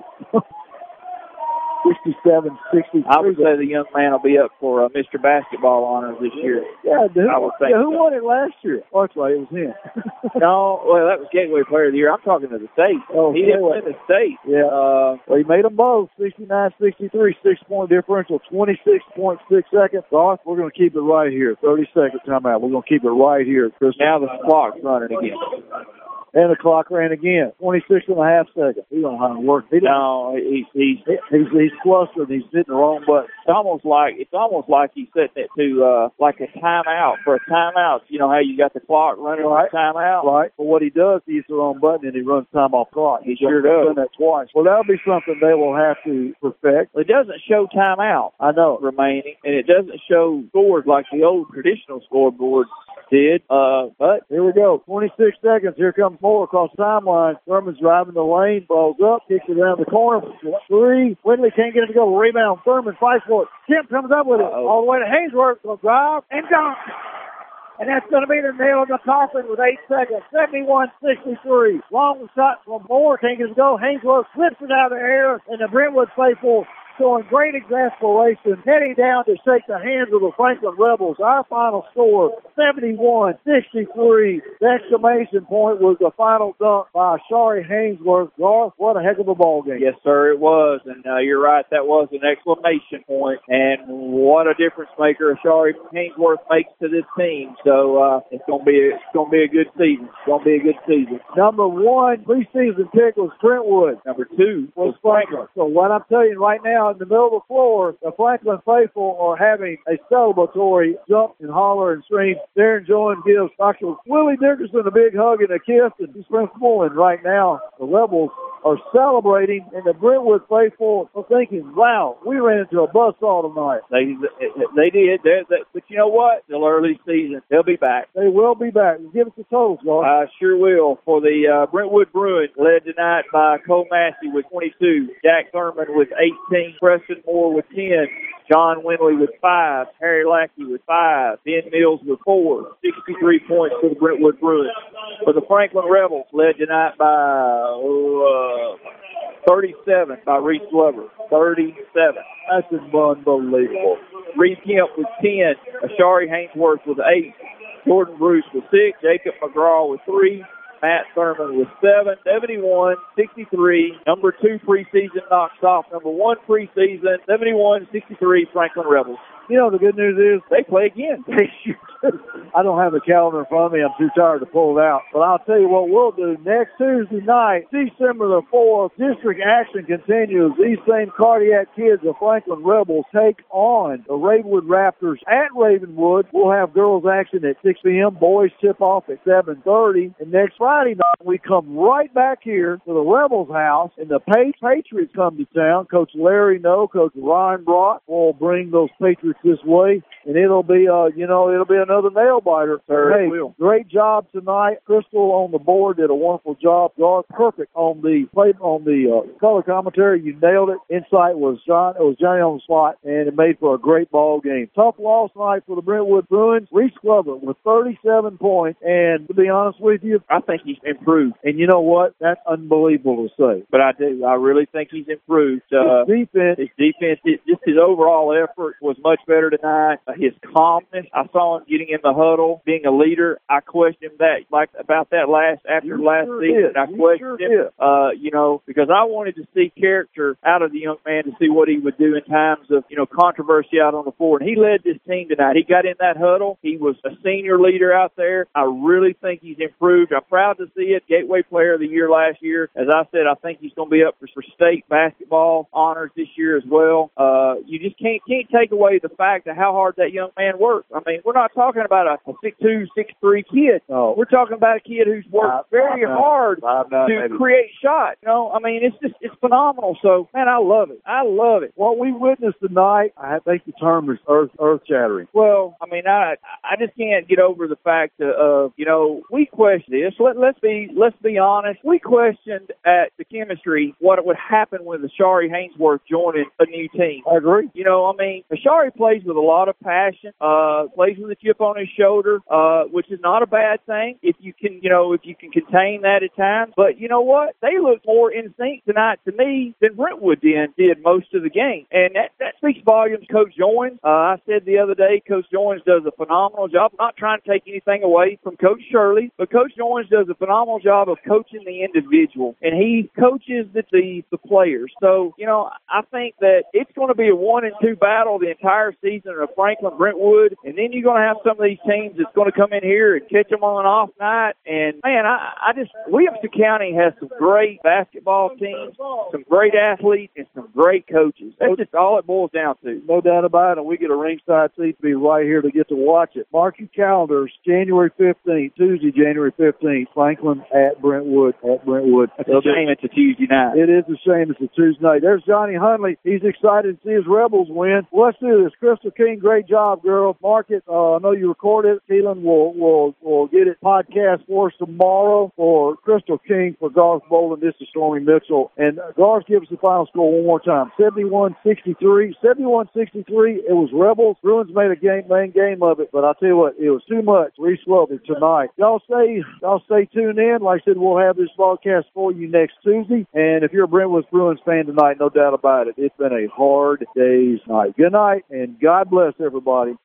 67-63. I would say the young man will be up for Mr. Basketball honors this year. Yeah, I would think who won it last year? Oh, that's right, it was him. No, well, that was Gateway Player of the Year. I'm talking to the state. Oh, he didn't win the state. Yeah. Well, he made them both. 69-63, 6-point differential, 26.6 seconds. Garth, we're going to keep it right here. 30-second timeout. We're going to keep it right here. Chris. Now the clock's running again. And the clock ran again. 26.5 seconds. He don't know how to work. He's flustered. He's hitting the wrong button. It's almost like he's setting it to like a timeout for a timeout. You know how you got the clock running on a timeout? Right. But what he does, he hits the wrong button and he runs time off clock. He sure does. Done that twice. Well, that'll be something they will have to perfect. It doesn't show timeout. I know. Remaining, and it doesn't show scores like the old traditional scoreboard did. But here we go. 26 seconds. Here comes Moore across the timeline. Thurman's driving the lane. Ball's up. Kicks it around the corner. 3. Windley can't get it to go. Rebound. Thurman fights for it. Kemp comes up with it. All the way to Hainsworth. Will drive and dunk. And that's going to be the nail in the coffin with 8 seconds. 71-63. Long shot from Moore. Can't get it to go. Hainsworth flips it out of the air. And the Brentwood faithful showing great exasperation, heading down to shake the hands of the Franklin Rebels. Our final score, 71-63. The exclamation point was the final dunk by Shari Hainsworth. Garth, what a heck of a ball game. Yes, sir, it was. And you're right, that was an exclamation point. And what a difference maker Shari Hainsworth makes to this team. So it's gonna be a good season. It's gonna be a good season. Number 1 preseason pick was Brentwood. Number 2 was Franklin. So what I'm telling you right now, in the middle of the floor, the Franklin faithful are having a celebratory jump and holler and scream. Darren Jones gives Dr. Willie Dickerson a big hug and a kiss, and he's principal. And right now, the Rebels are celebrating, and the Brentwood faithful are thinking, wow, we ran into a buzzsaw tonight. They did. But you know what? Still early season. They'll be back. They will be back. Give us the totals, Gar. I sure will. For the Brentwood Bruins, led tonight by Cole Massey with 22, Jack Thurman with 18, Preston Moore with 10, John Winley with 5, Harry Lackey with 5, Ben Mills with 4, 63 points for the Brentwood Bruins. For the Franklin Rebels, led tonight by 37 by Reese Glover. 37. That's unbelievable. Reed Kemp with 10, Ashari Hainsworth with 8, Jordan Bruce with 6, Jacob McGraw with 3, Matt Thurman with 7, 71-63. Number 2 preseason knocks off number 1 preseason, 71-63 Franklin Rebels. You know, the good news is they play again. I don't have the calendar in front of me. I'm too tired to pull it out. But I'll tell you what we'll do. Next Tuesday night, December the 4th, district action continues. These same Cardiac kids, the Franklin Rebels, take on the Ravenwood Raptors at Ravenwood. We'll have girls action at 6 p.m., boys tip-off at 7:30. And next Friday night, we come right back here to the Rebels house, and the Patriots come to town. Coach Larry No, Coach Ryan Brock will bring those Patriots this way, and it'll be it'll be another nail biter. Hey, great job tonight. Crystal on the board did a wonderful job. Garth, perfect on the color commentary. You nailed it. Insight was Johnny on the spot, and it made for a great ball game. Tough loss tonight for the Brentwood Bruins. Reese Glover with 37 points, and to be honest with you, I think he's improved. And you know what? That's unbelievable to say. But I do. I really think he's improved. His defense, just his overall effort was much better tonight. His calmness, I saw him getting in the huddle, being a leader. I questioned that, about that after last season. I questioned him, because I wanted to see character out of the young man to see what he would do in times of, controversy out on the floor. And he led this team tonight. He got in that huddle. He was a senior leader out there. I really think he's improved. I'm proud to see it. Gateway Player of the Year last year. As I said, I think he's going to be up for state basketball honors this year as well. You just can't take away the fact of how hard that young man works. I mean, we're not talking about a 6'2", 6'3" kid. No. We're talking about a kid who's worked very hard to create shots. It's phenomenal. So, man, I love it. I love it. What we witnessed tonight, I think the term is earth-shattering. Well, I mean, I just can't get over the fact of, we questioned this. Let's be honest. We questioned at the chemistry what would happen with Ashari Hainsworth joining a new team. I agree. Ashari plays with a lot of passion, plays with a chip on his shoulder, which is not a bad thing if you can contain that at times. But you know what? They looked more in sync tonight to me than Brentwood did most of the game. And that speaks volumes. Coach Joins, I said the other day, Coach Joins does a phenomenal job. I'm not trying to take anything away from Coach Shirley, but Coach Joins does a phenomenal job of coaching the individual, and he coaches the players. So, I think that it's going to be a 1-2 battle the entire season of Franklin Brentwood, and then you're going to have some of these teams that's going to come in here and catch them on an off night. And man, Williamson County has some great basketball teams, some great athletes, and some great coaches. That's just all it boils down to. No doubt about it. And we get a ringside seat to be right here to get to watch it. Mark your calendars, January 15th, Tuesday, January 15th, Franklin at Brentwood. It's a shame it's a Tuesday night. It is a shame it's a Tuesday night. There's Johnny Hunley. He's excited to see his Rebels win. Let's do this. Crystal King, great job, girl. Mark it. I know you recorded it. Keelan will get it podcast for us tomorrow. For Crystal King, for Garth Boland, this is Stormy Mitchell. And Garth, give us the final score one more time. 71-63. 71-63. It was Rebels. Bruins made a main game of it, but I'll tell you what, it was too much. Reese Glover tonight. Y'all stay tuned in. Like I said, we'll have this broadcast for you next Tuesday. And if you're a Brentwood Bruins fan tonight, no doubt about it, it's been a hard day's night. Good night, and God bless everybody.